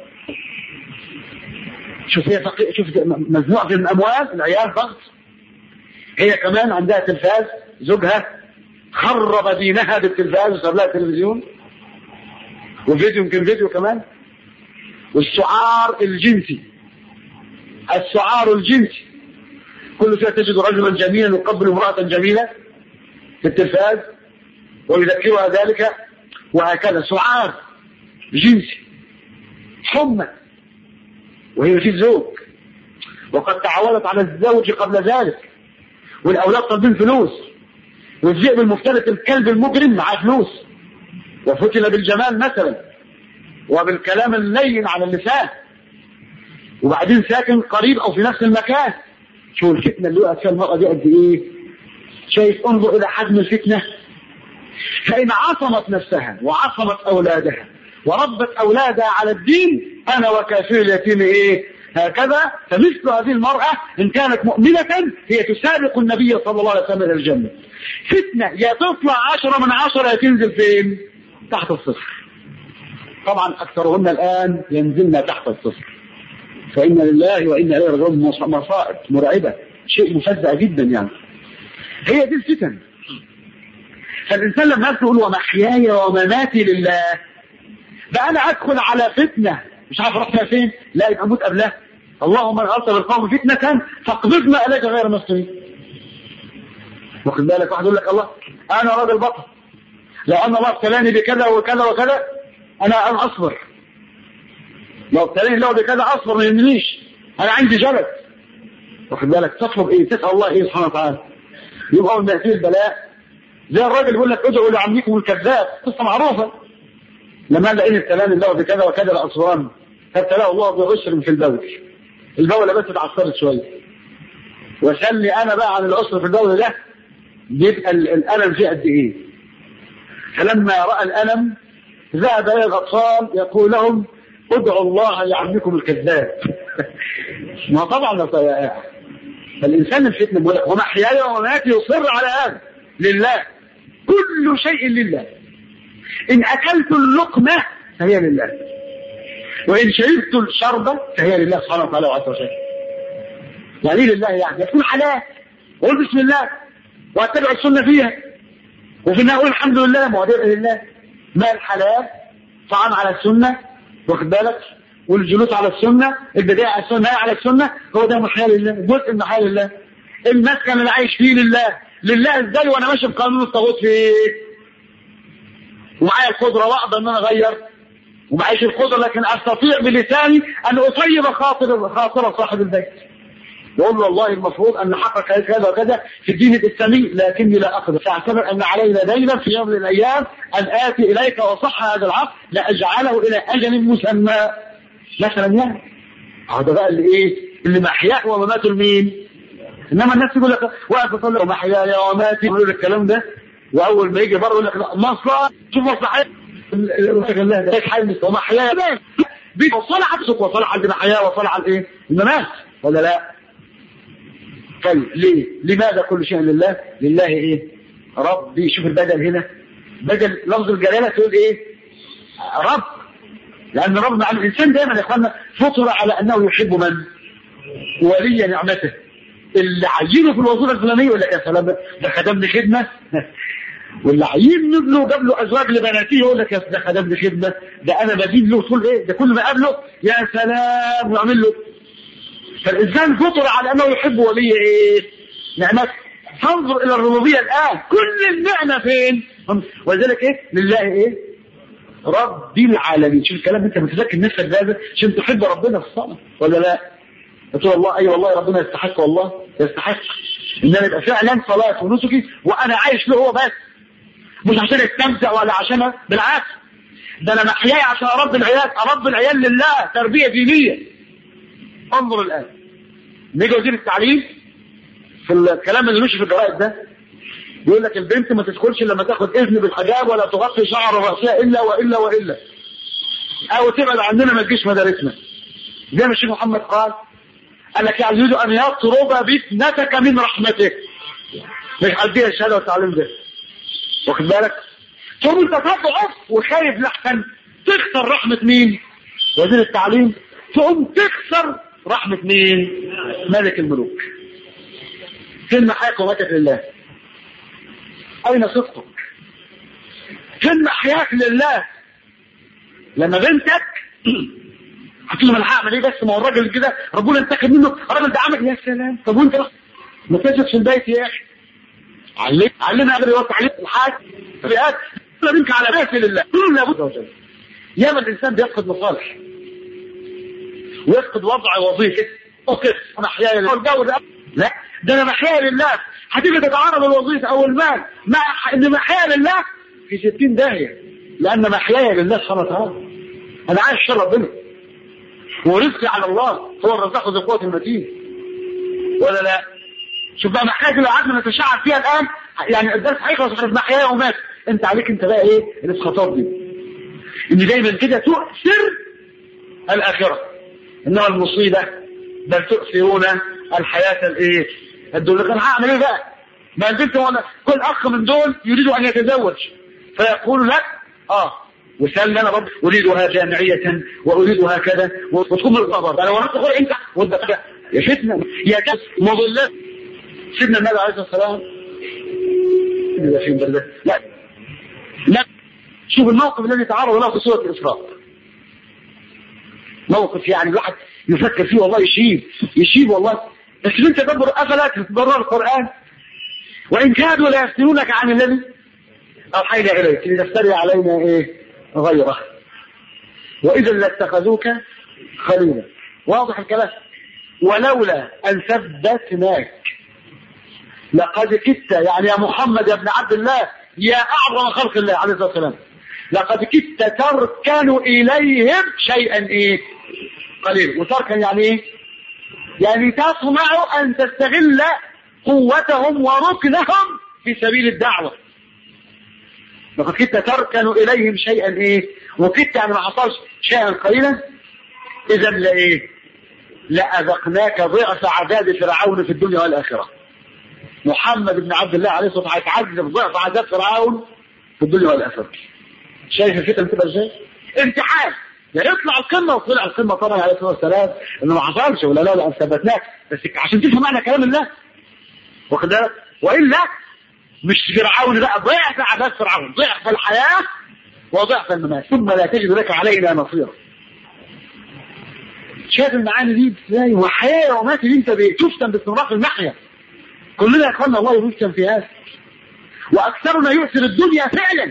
شوف هي فقي... شوف مزنوقة في الأموال، العيال ضغط، هي كمان عندها تلفاز، زوجها خرب دينها بالتلفاز وصار لها تلفزيون وفيديو، يمكن فيديو كمان، والسعار الجنسي، السعار الجنسي كل شوية تجد رجلا جميلا يقبل امرأة جميلة في التلفاز ويذكرها ذلك، وهكذا سعار جنسي، حمى، وهي في الزوج، وقد تعودت على الزوج قبل ذلك، والأولاد طالبين فلوس، والذئب المفترس الكلب المجرم معاه فلوس، وفتن بالجمال مثلا وبالكلام اللين على اللسان، وبعدين ساكن قريب أو في نفس المكان. شو الفتنة اللي وقت فيها المرأة دي قد إيه؟ شايف؟ انظر إلى حجم الفتنة فإن عصمت نفسها وعصمت أولادها وربت أولادها على الدين أنا وكافر اليتيم إيه هكذا. فمثل هذه المرأة إن كانت مؤمنة هي تسابق النبي صلى الله عليه وسلم إلى الجنة. فتنة يا تطلع عشرة من عشرة يا تنزل فين؟ تحت الصفر. طبعا أكثرهن الآن ينزلن تحت الصفر. فإن لله وإنا إليه راجعون. مصائب مرعبة، شيء مفزع جدا يعني. هي دي الفتن. فالإنسان لما يقول ومحياي ومماتي لله، ده أنا أدخل على فتنة مش عارف رحنا فين، لا يبقى أموت قبلها. اللهم من أرسل القوم فتنة فاقبضنا إليك غير مسلمين. واخد بالك؟ واحد يقول لك الله أنا راجل بطل، لو أن الله ابتلاني بكذا وكذا وكذا أنا أنا أصبر. لو ابتلاني الله بكذا أصبر ما يهمنيش، أنا عندي جلد. واخد بالك؟ تطلب إيه؟ تسأل الله إيه سبحانه وتعالى. يبقى أول ما يأتي البلاء زي الراجل يقول لك ادعوا لعمكم الكذاب، قصة معروفة. لما لقيني ابتلاني الله بكذا وكذا لأصوان فابتلاه الله بعسر في البول. البولة بس اتعصرت شوية. وسألني أنا بقى عن العسر في البول ده بيبقى الألم فيه قد إيه. فلما رأى الألم ذهب إلى الأطفال يقول لهم ادعوا الله لعمكم الكذاب. ما طبعا فالإنسان الفتنة ومحياي ومماتي يصر على هذا لله، كل شيء لله. إن أكلت اللقمة فهي لله، وإن شربت الشربة فهي لله سبحانه وتعالى وعز وجل. يعني لله يعني يكون حلال وقل بسم الله واتبع السنة فيها، وفي النهاية أقول الحمد لله ما هو ده لله. ما الحلال؟ طعام على السنة، واخد بالك، والجلوس على السنة، البداية على السنة، على السنة، هو ده محيا لله، جزء من محيا لله. المسكن اللي عايش فيه لله، لله ازاي وانا ماشي بقانون الطاغوت فيه، ومعايا القدرة واقدر ان انا اغير، ومعيش القدرة لكن استطيع بلساني ان اطيب خاطر خاطر صاحب البيت، يقول له والله المفروض ان نحقق كذا وكذا في الدين الاسلامي لكني لا اقدر، فاعتبر ان علينا دينا في يوم من الايام ان اتي اليك وصح هذا العقد لاجعله الى اجل مسمى مثلا. يعني هذا بقى اللي ايه اللي محياه ومماته لمين. انما الناس يقول لك واقف يقول لك محياي ومماتي، يقول الكلام ده، واول ما يجي بره يقول لك لا مصلحه، شوف مصلحه الله ده حي ومحياي ده بيوصل عكسك، وصل على المحياه وصل على الايه الممات ولا لا. طيب ليه؟ لماذا كل شيء لله؟ لله ايه؟ ربي. شوف البدل هنا، بدل لفظ الجلاله تقول ايه؟ رب. لان رب مع الانسان دايما يا اخوانا فطر على انه يحب من؟ ولي نعمته. اللي عينه في الوظيفه الفلانيه يقول لك يا سلام ده خدمني خدمه، واللي عين ابنه جاب له ازواج لبناته يقول لك ده خدمني خدمه، ده انا بدين له طول ايه، ده كل ما قابله يا سلام ويعمل له. فالإنسان فطر على أنه يحب ولي إيه؟ نعمته. فانظر إلى الربوبية الآن، كل النعمة فين؟ ولذلك إيه؟ لله إيه؟ رب العالمين. شوف الكلام أنت متذكر نفسك بهذا عشان تحب ربنا في الصلاة ولا لا؟ قلت والله أي والله ربنا يستحق، والله يستحق إن أنا يبقى فعلا صلاة ونسكي وأنا عايش له هو بس، مش عشان استمتع ولا عشان بالعكس، ده أنا محياي عشان أربي العيال، أربي العيال لله تربية دينية. انظر الآن نيجي وزير التعليم في الكلام اللي مش في الجرائد ده يقول لك البنت ما تدخلش لما تاخد اذن بالحجاب ولا تغطي شعر راسها الا والا والا، او تبعد عننا ما تجيش مدارسنا. زي ما الشيخ محمد قال قال لك يريد ان يطرب بابنتك من رحمته، مش هديها الشهاده والتعليم ده، واخد بالك؟ ثم انت تضعف وخايف لحسن تخسر رحمه مين؟ وزير التعليم. تقوم تخسر رحمة مين؟ ملك الملوك. فين محياك وماتك لله؟ أين صدقك؟ فين محياك لله؟ لما بنتك هتقول له انا هعمل ايه بس، ما هو الراجل كده ربنا انتقم منه، الراجل ده عمل يا سلام، طب وانت ما تجلس في البيت يا اخي، علم علمنا قبل يوقع عليك الحاج فئات منك على بيت لله. كل لابد ياما الانسان بيفقد مصالح ويفقد وضع وظيفه وكده محياي لله الجو ده، لا ده انا محياي لله. هتيجي تتعارض الوظيفه او المال مع ان محياي لله في ستين داهيه، لان محياي لله سبحانه وتعالى، انا عايش شر ربنا ورزقي على الله، هو الرزاق ذو القوة المتين ولا لا؟ شوف بقى محياي لو قعدنا نتشعب فيها الان، يعني الدرس هيخلص في محياي ومات، انت عليك انت بقى ايه الاسقاطات دي، ان دايما كده تؤثر الاخره، انما المصيبه بل تؤثرون الحياه الايه الدنيا. كان هعمل ايه بقى؟ ما انت ولا كل اخ من دول يريد ان يتزوج فيقول لك اه وسال انا برضه اريدها جامعيه واريدها كذا وتكون من الخبر انا ورحت تقول انت وده يا فتنه يا كذا مضلات. سيدنا النبي عليه الصلاه والسلام لا لا شوف الموقف الذي تعرض له في سوره الاسراء، موقف يعني الواحد يفكر فيه والله يشيب يشيب والله. بس انت تدبر افلا تتبرر القران وان كادوا لا يفتنونك عن الذي اوحينا اليك لتفتري علينا ايه غيره واذا لاتخذوك خليلا. واضح الكلام. ولولا ان ثبتناك لقد كدت يعني يا محمد يا ابن عبد الله يا اعظم خلق الله عليه الصلاه والسلام لقد كدت تركن اليهم شيئا ايه قليل. وتركن يعني ايه؟ يعني تطمع ان تستغل قوتهم وركنهم في سبيل الدعوه. لقد كدت تركن اليهم شيئا ايه؟ وكدت يعني ما حصلش شيئا قليلا. اذا لايه؟ لاذقناك ضعف عذاب فرعون في الدنيا والاخره. محمد بن عبد الله عليه الصلاه والسلام هيتعذب ضعف عذاب فرعون في الدنيا والاخره. شايف الفتن تبقى ازاي؟ امتحان يا يطلع القمه وطلع القمه طبعا عليه الصلاه والسلام انه ما حصلش ولا لا لا ثبتناك بس عشان تفهم معنى كلام الله واخد بالك. والا مش فرعون لا ضعف عذاب فرعون ضعف الحياه وضعف الممات ثم لا تجد لك علينا نصيرا. شايف المعاني دي ازاي؟ وحياه ومات دي انت تفتن باستمرار في المحيا. كلنا يا اخوانا الله يفتن في هذا واكثرنا يؤثر الدنيا فعلا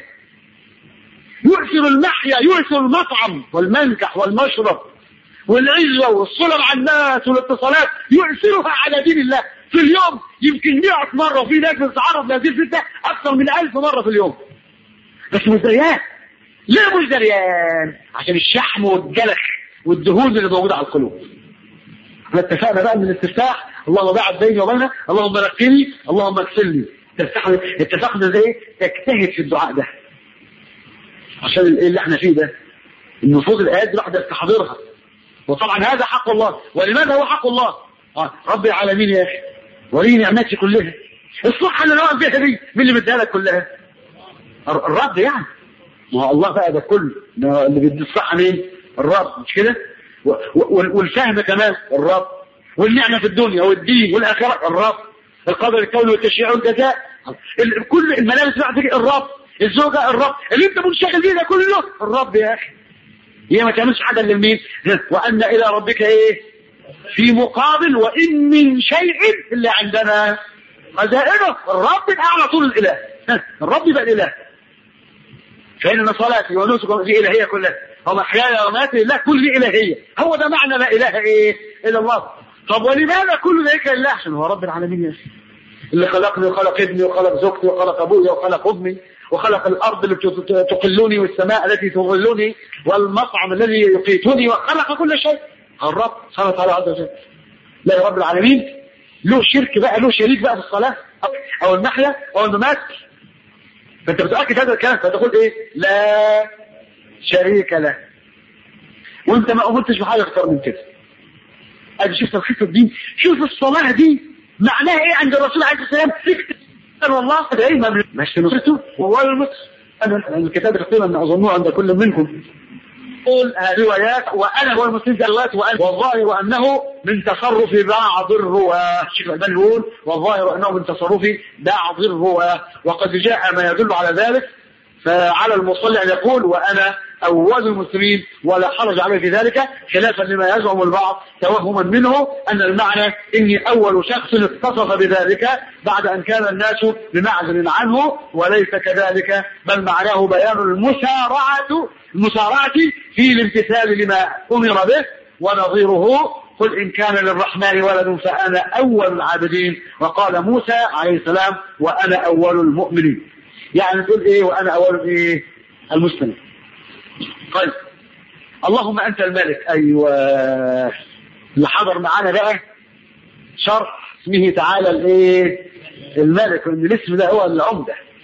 يؤثر المحيا يؤثر المطعم والمنكح والمشرب والعزة والصلة مع الناس والاتصالات يؤثرها على دين الله في اليوم يمكن مئة مرة وفي ناس بتتعرض لهذه الفتنة أكثر من ألف مرة في اليوم. بس مش دريان. ليه مش دريان؟ عشان الشحم والجلخ والدهون اللي موجودة على القلوب. احنا اتفقنا بقى من الاستفتاح اللهم باعد بيني وبينك اللهم نقني اللهم اغسلني. اتفقنا زي تجتهد في الدعاء ده عشان ايه اللي احنا فيه ده المفروض الايات دي واحده تحضرها. وطبعا هذا حق الله. ولماذا هو حق الله؟ آه. رب العالمين يا اخي ولي نعمتي كلها. الصحه اللي نقف بيها دي مين اللي مديها لك كلها؟ الرب يعني. ما هو الله بقى ده كله اللي بيدي الصحه مين؟ الرب مش كده؟ والفهم كمان الرب والنعمه في الدنيا والدين والاخره الرب القدر الكوني والتشريع والجزاء كل الملابس بعد الرب الزوجة الرب اللي انت منشغل بيه ده كله الرب يا اخي. هي ما تعملش حاجه الا لمين؟ وان الى ربك ايه؟ في مقابل وان من شيء الا عندنا خزائنه. الرب الاعلى طول الاله. الرب يبقى الاله. فان صلاتي ونسكي دي الهيه كلها ومحياي ومماتي لله كل دي الهيه. هو ده معنى لا اله ايه الا الله. طب ولماذا كل ذلك لله؟ عشان هو رب العالمين يا اخي اللي خلقني وخلق ابني وخلق زوجتي وخلق ابويا وخلق امي وخلق الأرض التي تقلني والسماء التي تظلني والمطعم الذي يقيتني وخلق كل شيء. الرب سبحانه وتعالى عز وجل. لا يا رب العالمين له شرك بقى له شريك بقى في الصلاة أو المحيا أو الممات. فأنت بتؤكد هذا الكلام فتقول إيه؟ لا شريك له. وأنت ما أمرتش بحاجة أكثر من كده. أدي شوف توحيد الدين. شوف الصلاة دي معناها إيه عند الرسول عليه الصلاة والسلام؟ والله دائما مش نصرته وهو المصر. أنا الكتاب القيمة من أظنه عند كل منكم قول روايات وأنا هو المسلم روايات وأنا والظاهر أنه من تصرف بعض الرواة. الشيخ الألباني يقول والظاهر أنه من تصرف بعض الرواة وقد جاء ما يدل على ذلك. فعلى المصلي أن يقول وأنا أول المسلمين ولا حرج عليه في ذلك خلافا لما يزعم البعض توهما منه أن المعنى إني أول شخص اتصف بذلك بعد أن كان الناس بمعزل عنه وليس كذلك بل معناه بيان المسارعة المسارعة في الامتثال لما أمر به. ونظيره قل إن كان للرحمن ولد فأنا أول العابدين. وقال موسى عليه السلام وأنا أول المؤمنين. يعني تقول إيه وأنا أول إيه المسلمين. طيب اللهم أنت الملك. أيوة اللي حضر معانا بقى شرح اسمه تعالى الايه الملك وان الاسم ده هو العمدة.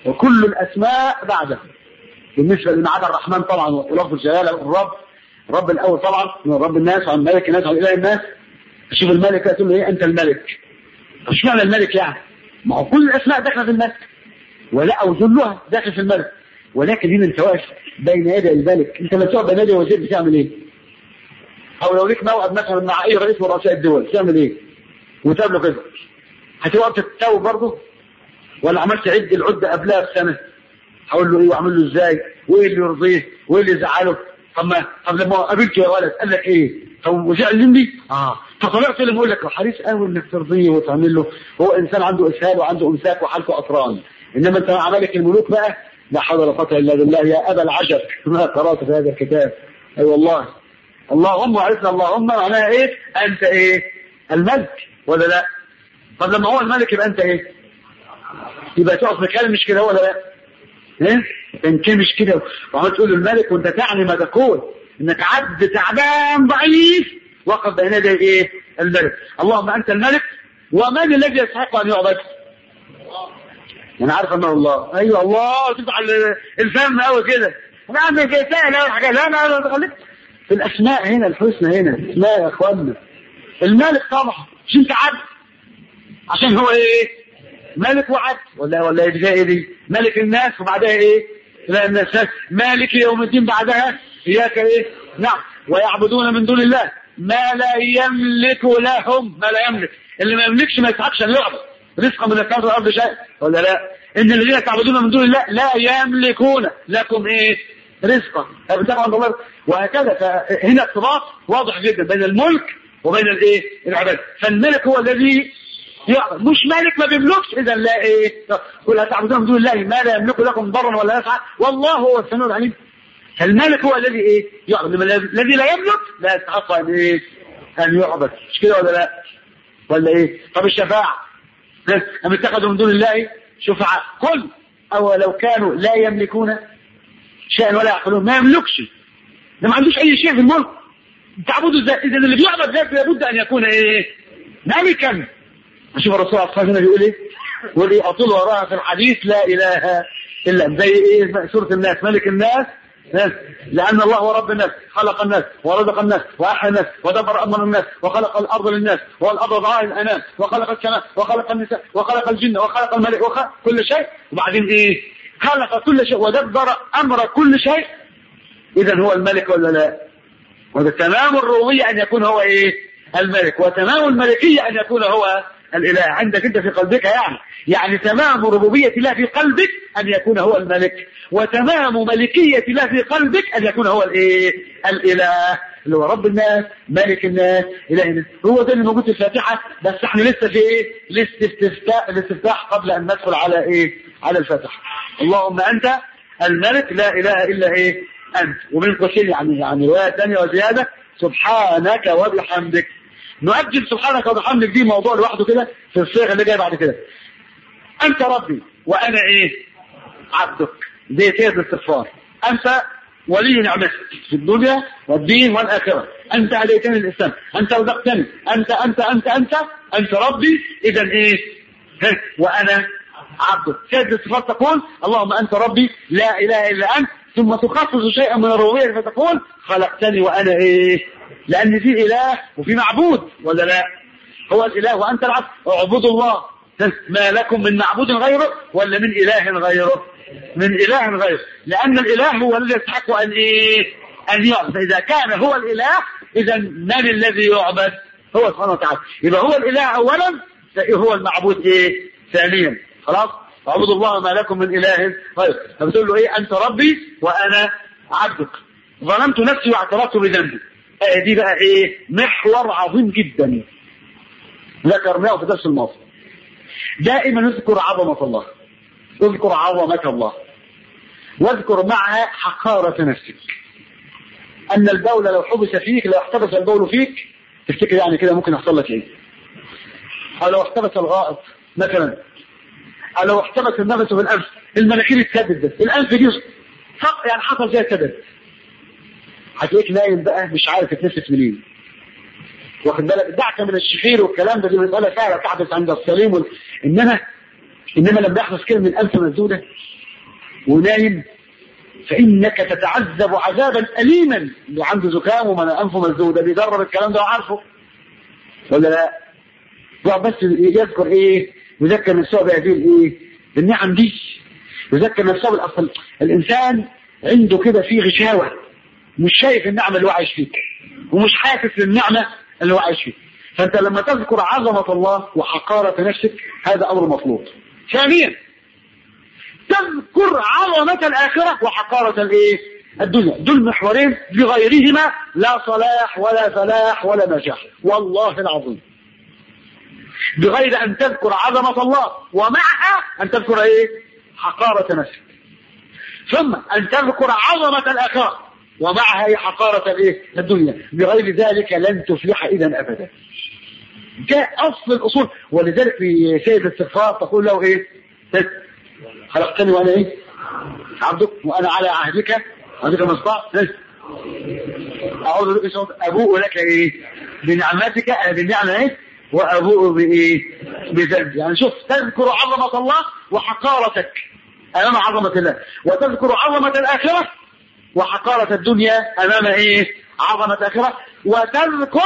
وكل الاسماء بعده. بالنسبه لما عدا الرحمن طبعا ولفظ الجلاله الرب، الرب الاول طبعا من رب الناس عن ملك الناس عن اله الناس. تشوف الملك تقول له ايه؟ انت الملك. مش معنى الملك يعني؟ ما هو كل الاسماء داخله في الملك ولا او جلها داخل في الملك، ولكن هنا انت واقف بين يدي الملك. انت لما تقعد بين يدي وزير بتعمل ايه؟ او لو ليك موعد مثلا مع اي رئيس من رؤساء الدول تعمل ايه؟ وتقابله كده هتبقى تتوب برضه؟ ولا عملت عد العده قبلها بسنه؟ هقول له ايه واعمل له ازاي؟ وايه اللي يرضيه؟ وايه اللي يزعله؟ طب ما طب لما قابلته يا ولد قال لك ايه؟ طب وزعل مني؟ اه فطلعت لما اقول لك حريص قوي انك ترضيه وتعمل له. هو انسان عنده اسهال وعنده امساك وحالته اطران، انما انت مع ملك الملوك بقى لا حول ولا قوه الا بالله. يا ابا العجب ما قرات في هذا الكتاب. اي أيوة والله. اللهم عرفنا اللهم معناها ايه؟ انت ايه؟ الملك ولا لا؟ طب لما هو الملك يبقى انت ايه؟ يبقى تقف مكان مش كده ولا لا؟ ايه؟ تنكمش كده وعمال تقول للملك وانت تعني ما تقول انك عبد تعبان ضعيف وقف بين يدي ايه؟ الملك. اللهم انت الملك ومن الذي يستحق ان يعبد؟ انا عارف انه الله. ايوه الله. تفتح الفم قوي كده انا عندي كده سهل قوي حاجه. لا لا لا خليك في الاسماء هنا الحسنى هنا اسماء يا اخوانا. الملك طبعا مش انت عبد عشان هو ايه؟ ملك وعبد ولا ولا ايه دي؟ ملك الناس وبعدها ايه؟ لا الناس مالك يوم الدين بعدها اياك ايه؟ نعم. ويعبدون من دون الله ما لا يملك لهم. ما لا يملك اللي ما يملكش ما يسعدش ان يعبد. رزقا من السماء والارض شيء ولا لا؟ ان الذين تعبدون من دون الله لا يملكون لكم ايه؟ رزقا ابتغوا عند الله. وهكذا. فهنا ارتباط واضح جدا بين الملك وبين الايه؟ العباده. فالملك هو الذي يعبد. مش مالك ما بيملكش اذا لا ايه؟ قل تعبدون من دون الله ما لا يملك لكم ضرا ولا نفعا والله هو السميع العليم. الملك هو الذي ايه؟ يعبد. الذي لا يملك لا يستحق ان ايه؟ ان يعبد. مش كده ولا لا؟ ولا ايه؟ طب الشفاعه أم اتخذوا من دون الله شفعاء قل او لو كانوا لا يملكون شيئا ولا يعقلون. ما يملكش ده ما عندوش اي شيء في الملك تعبده ازاي؟ اذا اللي بيعبد ذاته لابد ان يكون ايه؟ ملكا. شوف الرسول عليه الصلاه والسلام بيقول ايه؟ يقول ايه؟ اطول وراها في الحديث لا اله الا زي ايه؟ سوره الناس ملك الناس لان الله هو رب الناس خلق الناس ورزق الناس واحيا الناس ودبر امر الناس وخلق الارض للناس والارض وضعها للانام وخلق السماء وخلق النساء وخلق الجن وخلق الملك وخلق كل شيء. وبعدين ايه؟ خلق كل شيء ودبر امر كل شيء. اذا هو الملك ولا لا؟ وده تمام الربوبيه ان يكون هو ايه؟ الملك. وتمام الملكيه ان يكون هو الاله عندك انت في قلبك. يعني يعني تمام ربوبيه الله في قلبك ان يكون هو الملك، وتمام ملكيه الله في قلبك ان يكون هو الايه؟ الاله اللي هو رب الناس ملك الناس اله الناس. هو ده اللي موجود في الفاتحه. بس احنا لسه في ايه؟ الاستفتاح الاستفتاح قبل ان ندخل على ايه؟ على الفاتحه. اللهم انت الملك لا اله الا ايه؟ انت. ومن قوسين يعني يعني روايه ثانيه وزياده سبحانك وبحمدك. نؤجل سبحانك وبحمدك دي موضوع لوحده كده في الصيغه اللي جايه بعد كده. انت ربي وانا ايه؟ عبدك. دي كده الاستغفار. انت ولي نعمتك في الدنيا والدين والاخره. انت هديتني الاسلام، انت رزقتني، انت انت انت انت انت ربي. اذا ايه؟ وانا عبدك. كده الصفات تقول اللهم انت ربي لا اله الا انت، ثم تخصص شيئا من الربوبيه فتقول خلقتني وانا ايه؟ لان في اله وفي معبود ولا لا؟ هو الاله وانت العبد. اعبدوا الله ما لكم من معبود غيره ولا من اله غيره؟ من اله غيره. لان الاله هو الذي يستحق ان ايه؟ ان يعبد. اذا كان هو الاله اذا من الذي يعبد؟ هو سبحانه وتعالى. يبقى هو الاله اولا هو المعبود ايه؟ ثانيا. خلاص؟ اعبدوا الله ما لكم من اله غيره. فبتقول له ايه؟ انت ربي وانا عبدك. ظلمت نفسي واعترفت بذنبي. آه دي بقى ايه؟ محور عظيم جدا ذكرناه في درس الماضي. دائما نذكر عظمه الله، اذكر عظمه الله، واذكر معها حقارة نفسك. ان البول لو حبس فيك، لو احتبس البول فيك، تفتكر يعني كده ممكن يحصل لك ايه؟ او لو احتبس الغائط مثلا، او لو احتبس النفس في الانف، المناخير اتسدد بس الانف دي يعني حصل فيها سدد، هتلاقيك نايم بقى مش عارف تتنفس منين. واخد بالك؟ دعك من الشخير والكلام ده، دي مساله فعلا تحدث عند السليم وال... انما انما لما يحدث كده من الانف مسدوده ونايم فإنك تتعذب عذابا أليما. اللي عنده زكام ومن أنفه مسدود ده بيجرب الكلام ده وعارفه ولا لا؟ بس يذكر إيه؟ يذكر نفسه بهذه الإيه؟ بالنعم دي، يذكر نفسه بالأصل. الإنسان عنده كده فيه غشاوة، مش شايف النعمة اللي هو عايش فيك ومش حاسس بالنعمة اللي هو عايش فيك. فأنت لما تذكر عظمة الله وحقارة نفسك هذا أمر مطلوب. ثانيا تذكر عظمة الآخرة وحقارة الإيه؟ الدنيا. دول محورين بغيرهما لا صلاح ولا فلاح ولا نجاح والله العظيم. بغير أن تذكر عظمة الله ومعها أن تذكر إيه؟ حقارة نفسك. ثم أن تذكر عظمة الآخرة ومعها هي حقارة الإيه؟ الدنيا. بغير ذلك لن تفلح إذا أبدا. ده أصل الأصول. ولذلك في سيد الاستغفار تقول له إيه؟ خلقتني وأنا إيه؟ عبدك وأنا على عهدك عهدك ما استطعت. أعوذ بك أبوء لك إيه؟ بنعمتك بالنعمة إيه؟ وأبوء بإيه؟ بذنب. يعني شوف، تذكر عظمة الله وحقارتك أمام عظمة الله، وتذكر عظمة الآخرة وحقارة الدنيا أمام إيه؟ عظمة الآخرة، وتذكر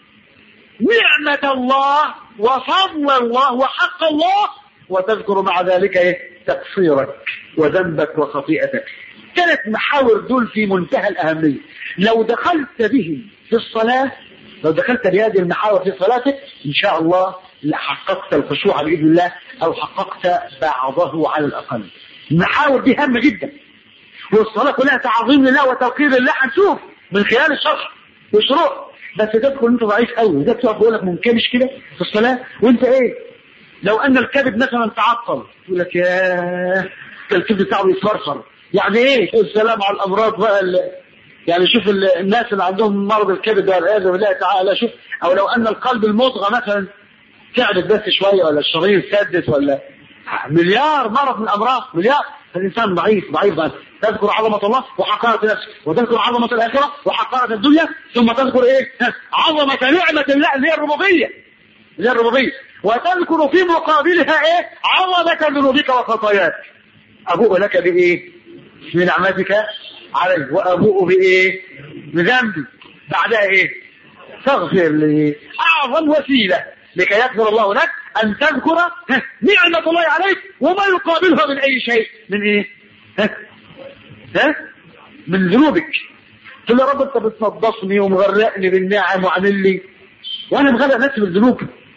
نعمة الله وفضل الله وحق الله، وتذكر مع ذلك إيه؟ تقصيرك وذنبك وخطيئتك. ثلاث محاور دول في منتهى الأهمية. لو دخلت بهم في الصلاة، لو دخلت بهذه المحاور في صلاتك إن شاء الله لحققت الخشوع بإذن الله، أو حققت بعضه على الأقل. المحاور دي هامة جدا، والصلاة كلها تعظيم لله وتوقير لله. هنشوف من خلال الشرح والشروح. بس تدخل انت ضعيف قوي، ده بتقف بيقول لك منكمش كده في الصلاة وانت ايه؟ لو ان الكبد مثلا تعطل يقول لك ياه الكبد بتاعه يتفرفر. يعني ايه؟ السلام على الامراض بقى. يعني شوف الناس اللي عندهم مرض الكبد والعياذ بالله تعالى، شوف. او لو ان القلب المضغة مثلا تعبت بس شوية، ولا الشرايين سدت، ولا مليار مرض من الامراض، مليار. فالانسان ضعيف ضعيف ضعيف. تذكر عظمة الله وحقارة نفسك، وتذكر عظمة الآخرة وحقارة الدنيا، ثم تذكر ايه؟ عظمة نعمة الله اللي هي الربوبية، اللي هي الربوبية، وتذكر في مقابلها ايه؟ عظمة ذنوبك وخطاياك. أبوء لك بإيه؟ بنعمتك علي، وأبوء بإيه؟ بذنبي. بعدها ايه؟ تغفر لي. أعظم وسيلة لكي يغفر الله لك أن تذكر نعمة الله عليك وما يقابلها من أي شيء. من ايه؟ ها؟ ها؟ من ذنوبك. تقول يا رب انت بتنظفني ومغرقني بالنعم وعامل لي، وانا مغرق نفسي بالذنوب.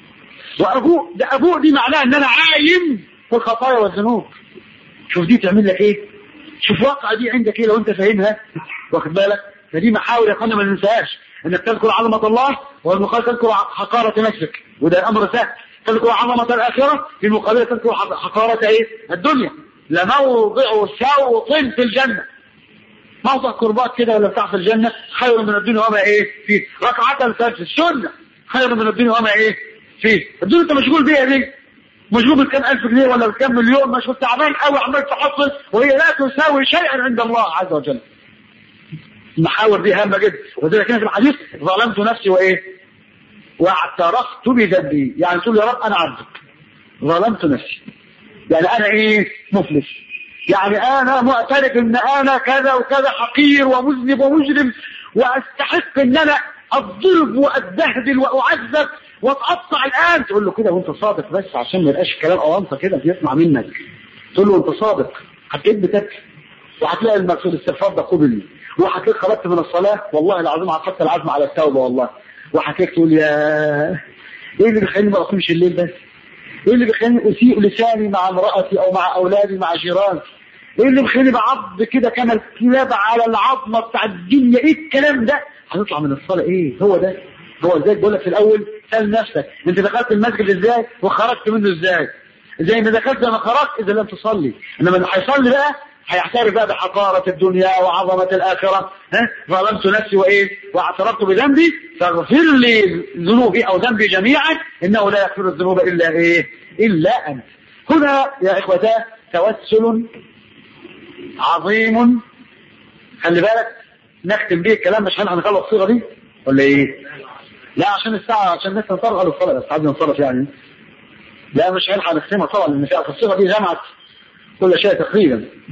وابوء ده ابوء دي معناها ان انا عايم في الخطايا والذنوب. شوف دي تعمل لك ايه؟ شوف واقعة دي عندك ايه لو انت فاهمها، واخد بالك؟ فدي محاور يا اخوانا ما ننساهاش، انك تذكر عظمة الله والمقابل تذكر حقارة نفسك، وده امر سهل. تذكر عظمة الآخرة في المقابل تذكر حقارة ايه؟ الدنيا. لموضع سوط في الجنة، موضع قربات كده ولا بتاع في الجنة خير من الدنيا وما ايه فيه. ركعة الفجر السنة خير من الدنيا وما ايه فيه. الدنيا انت مشغول بيها دي، مشغول بكام ألف جنيه ولا بكام مليون، مشغول تعبان قوي عمال تحصل وهي لا تساوي شيئا عند الله عز وجل. المحاور دي هامة جدا. وذلك كان في الحديث ظلمت نفسي وايه؟ واعترفت بذنبي. يعني تقول يا رب انا عبدك ظلمت نفسي، يعني انا ايه؟ مفلس. يعني انا معترف ان انا كذا وكذا حقير ومذنب ومجرم واستحق ان انا اضرب واتبهدل واعذب واتقطع الان. تقول له كده وانت صادق، بس عشان ما يبقاش كلام اوانطه كده بيسمع منك. تقول له انت صادق، هتجيب بتك وهتلاقي المقصود الاستغفار ده قبل، وهتلاقيك خرجت من الصلاه والله العظيم عقدت العزم على التوبه والله. وهتلاقيك تقول يا ايه اللي بيخليني ما اقومش الليل بس؟ ايه اللي بيخليني اسيء لساني مع امرأتي او مع اولادي مع جيراني؟ ايه اللي بيخليني بعض كده كما الكلاب على العظمه بتاع الدنيا؟ ايه الكلام ده؟ هنطلع من الصلاه ايه؟ هو ده. هو ازاي بقول لك في الاول سال نفسك انت دخلت المسجد ازاي وخرجت منه ازاي؟ زي ما دخلت لما خرجت اذا لم تصلي. انما اللي هيصلي بقى هيعترف بقى بحقاره الدنيا وعظمه الاخره. ها؟ ظلمت نفسي وايه؟ واعترفت بذنبي فاغفر لي ذنوبي او ذنبي جميعا انه لا يغفر الذنوب الا ايه؟ الا انت. هنا يا اخوتاه توسل عظيم. خلي بالك نختم به الكلام، مش هنخلص الصيغه دي ولا ايه؟ لا عشان الساعه، عشان الناس تنصرف على الصلاه، بس عايزين ننصرف يعني. لا مش هنلحق نختمها طبعا، لان الصيغه دي جمعت كل شيء تقريبا.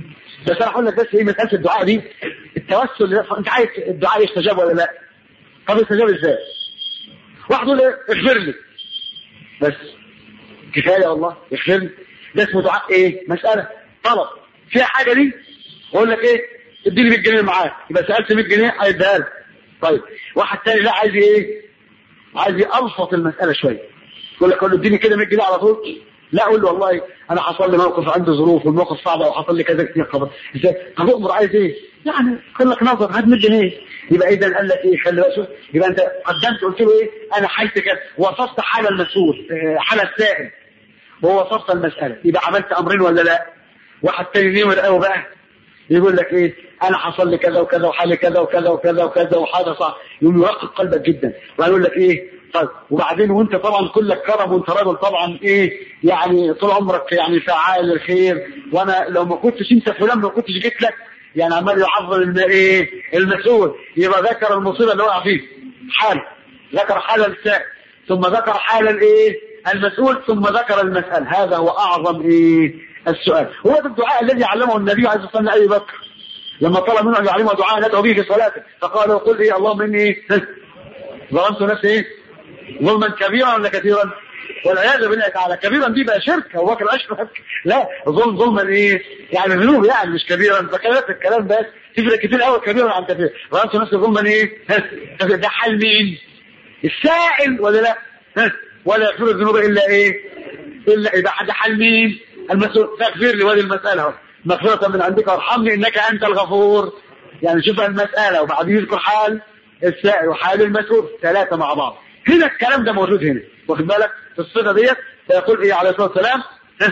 بس انا هقول لك بس ايه مساله الدعاء دي، التوسل، انت عايز الدعاء يستجاب ولا لا؟ طب يستجاب ازاي؟ واحد يقول ايه؟ اغفر لي بس، كفايه والله اغفر لي، ده اسمه دعاء ايه؟ مساله طلب فيها حاجه دي، اقول لك ايه؟ اديني مية جنيه معاك، يبقى سالت مية جنيه هيديها لك. طيب واحد تاني لا عايز ايه؟ عايز يبسط المساله شويه، يقول لك قول له اديني كده مية جنيه على طول، لا اقول له والله انا حصل لي موقف، عندي ظروف والموقف صعب وحصل لي كذا كتير خبر ازاي؟ طب اؤمر عايز ايه؟ يعني قال لك نظر هات مية جنيه، يبقى اذا قال لك ايه؟ خلي بالك، يبقى انت قدمت قلت له ايه؟ انا حالتي كده، وصفت حال المسؤول حال السائل ووصفت المساله، يبقى عملت امرين ولا لا؟ واحد تاني نمر قوي بقى يقول لك ايه؟ انا حصل لي كذا وكذا وحالي كذا وكذا وكذا وكذا وحاجه صعب، يقوم يرقق قلبك جدا ويقول لك ايه؟ طيب وبعدين وانت طبعا كلك كرم وانت راجل طبعا ايه يعني طول عمرك يعني فعال الخير، وانا لو ما كنتش انت فلان ما كنتش جيت لك، يعني عمال يعظم ايه؟ المسؤول، يبقى ذكر المصيبه اللي وقع فيه حال، ذكر حال السائل ثم ذكر حال الايه؟ المسؤول ثم ذكر المسألة. هذا هو اعظم ايه؟ السؤال. هو ده الدعاء الذي علمه النبي عليه الصلاه والسلام لابي بكر لما طلب منه ان يعلمه دعاء ندعو به في صلاته، فقال له قل ايه؟ اللهم اني ظلمت نفسي ايه؟ ظلما كبيرا ولا كثيرا؟ والعياذ بالله تعالى. كبيرا دي بقى شرك، ابو بكر اشرك، لا ظلم ظلما ايه؟ يعني ذنوب يعني مش كبيرا، فكلمت الكلام بس تفرق كتير قوي كبيرا عن كثير. ظلمت نفسي ظلما ايه؟ ده حل مين؟ السائل ولا لا؟ ولا يغفر الذنوب الا ايه؟ الا اذا حد حل مين؟ المسؤول. فاغفر لي، وهذه المساله مغفرة من عندك وارحمني انك انت الغفور. يعني شوف المسألة وبعدين يذكر حال السائل وحال المسؤول ثلاثة مع بعض. هنا الكلام ده موجود هنا، واخد بالك في الصفة ديت. فيقول ايه عليه الصلاة والسلام؟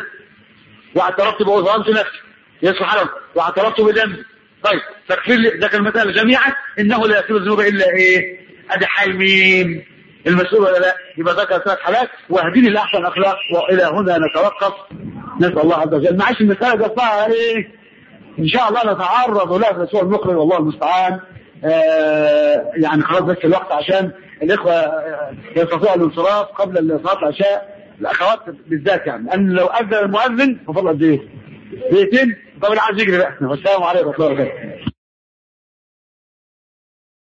واعترفت بظلمت نفسي، يا سبحان الله، واعترفت بذنبي. طيب تغفر لي، ذكر المسألة جميعا، انه لا يغفر الذنوب الا ايه؟ ادي حال مين؟ المسؤول ولا لا؟ يبقى ذكر ثلاث حالات. واهدني لاحسن اخلاق. والى هنا نتوقف، نسأل الله عز وجل. معلش المسألة ده صعبة ايه؟ ان شاء الله نتعرض لها في الاسبوع المقبل والله المستعان. آه يعني خلاص بس الوقت عشان الاخوه يستطيعوا الانصراف قبل صلاه العشاء، الاخوات بالذات، يعني ان لو اذن المؤذن ففضل قد ايه؟ دقيقتين. طب اللي عايز يجري بقى. والسلام عليكم ورحمه الله وبركاته.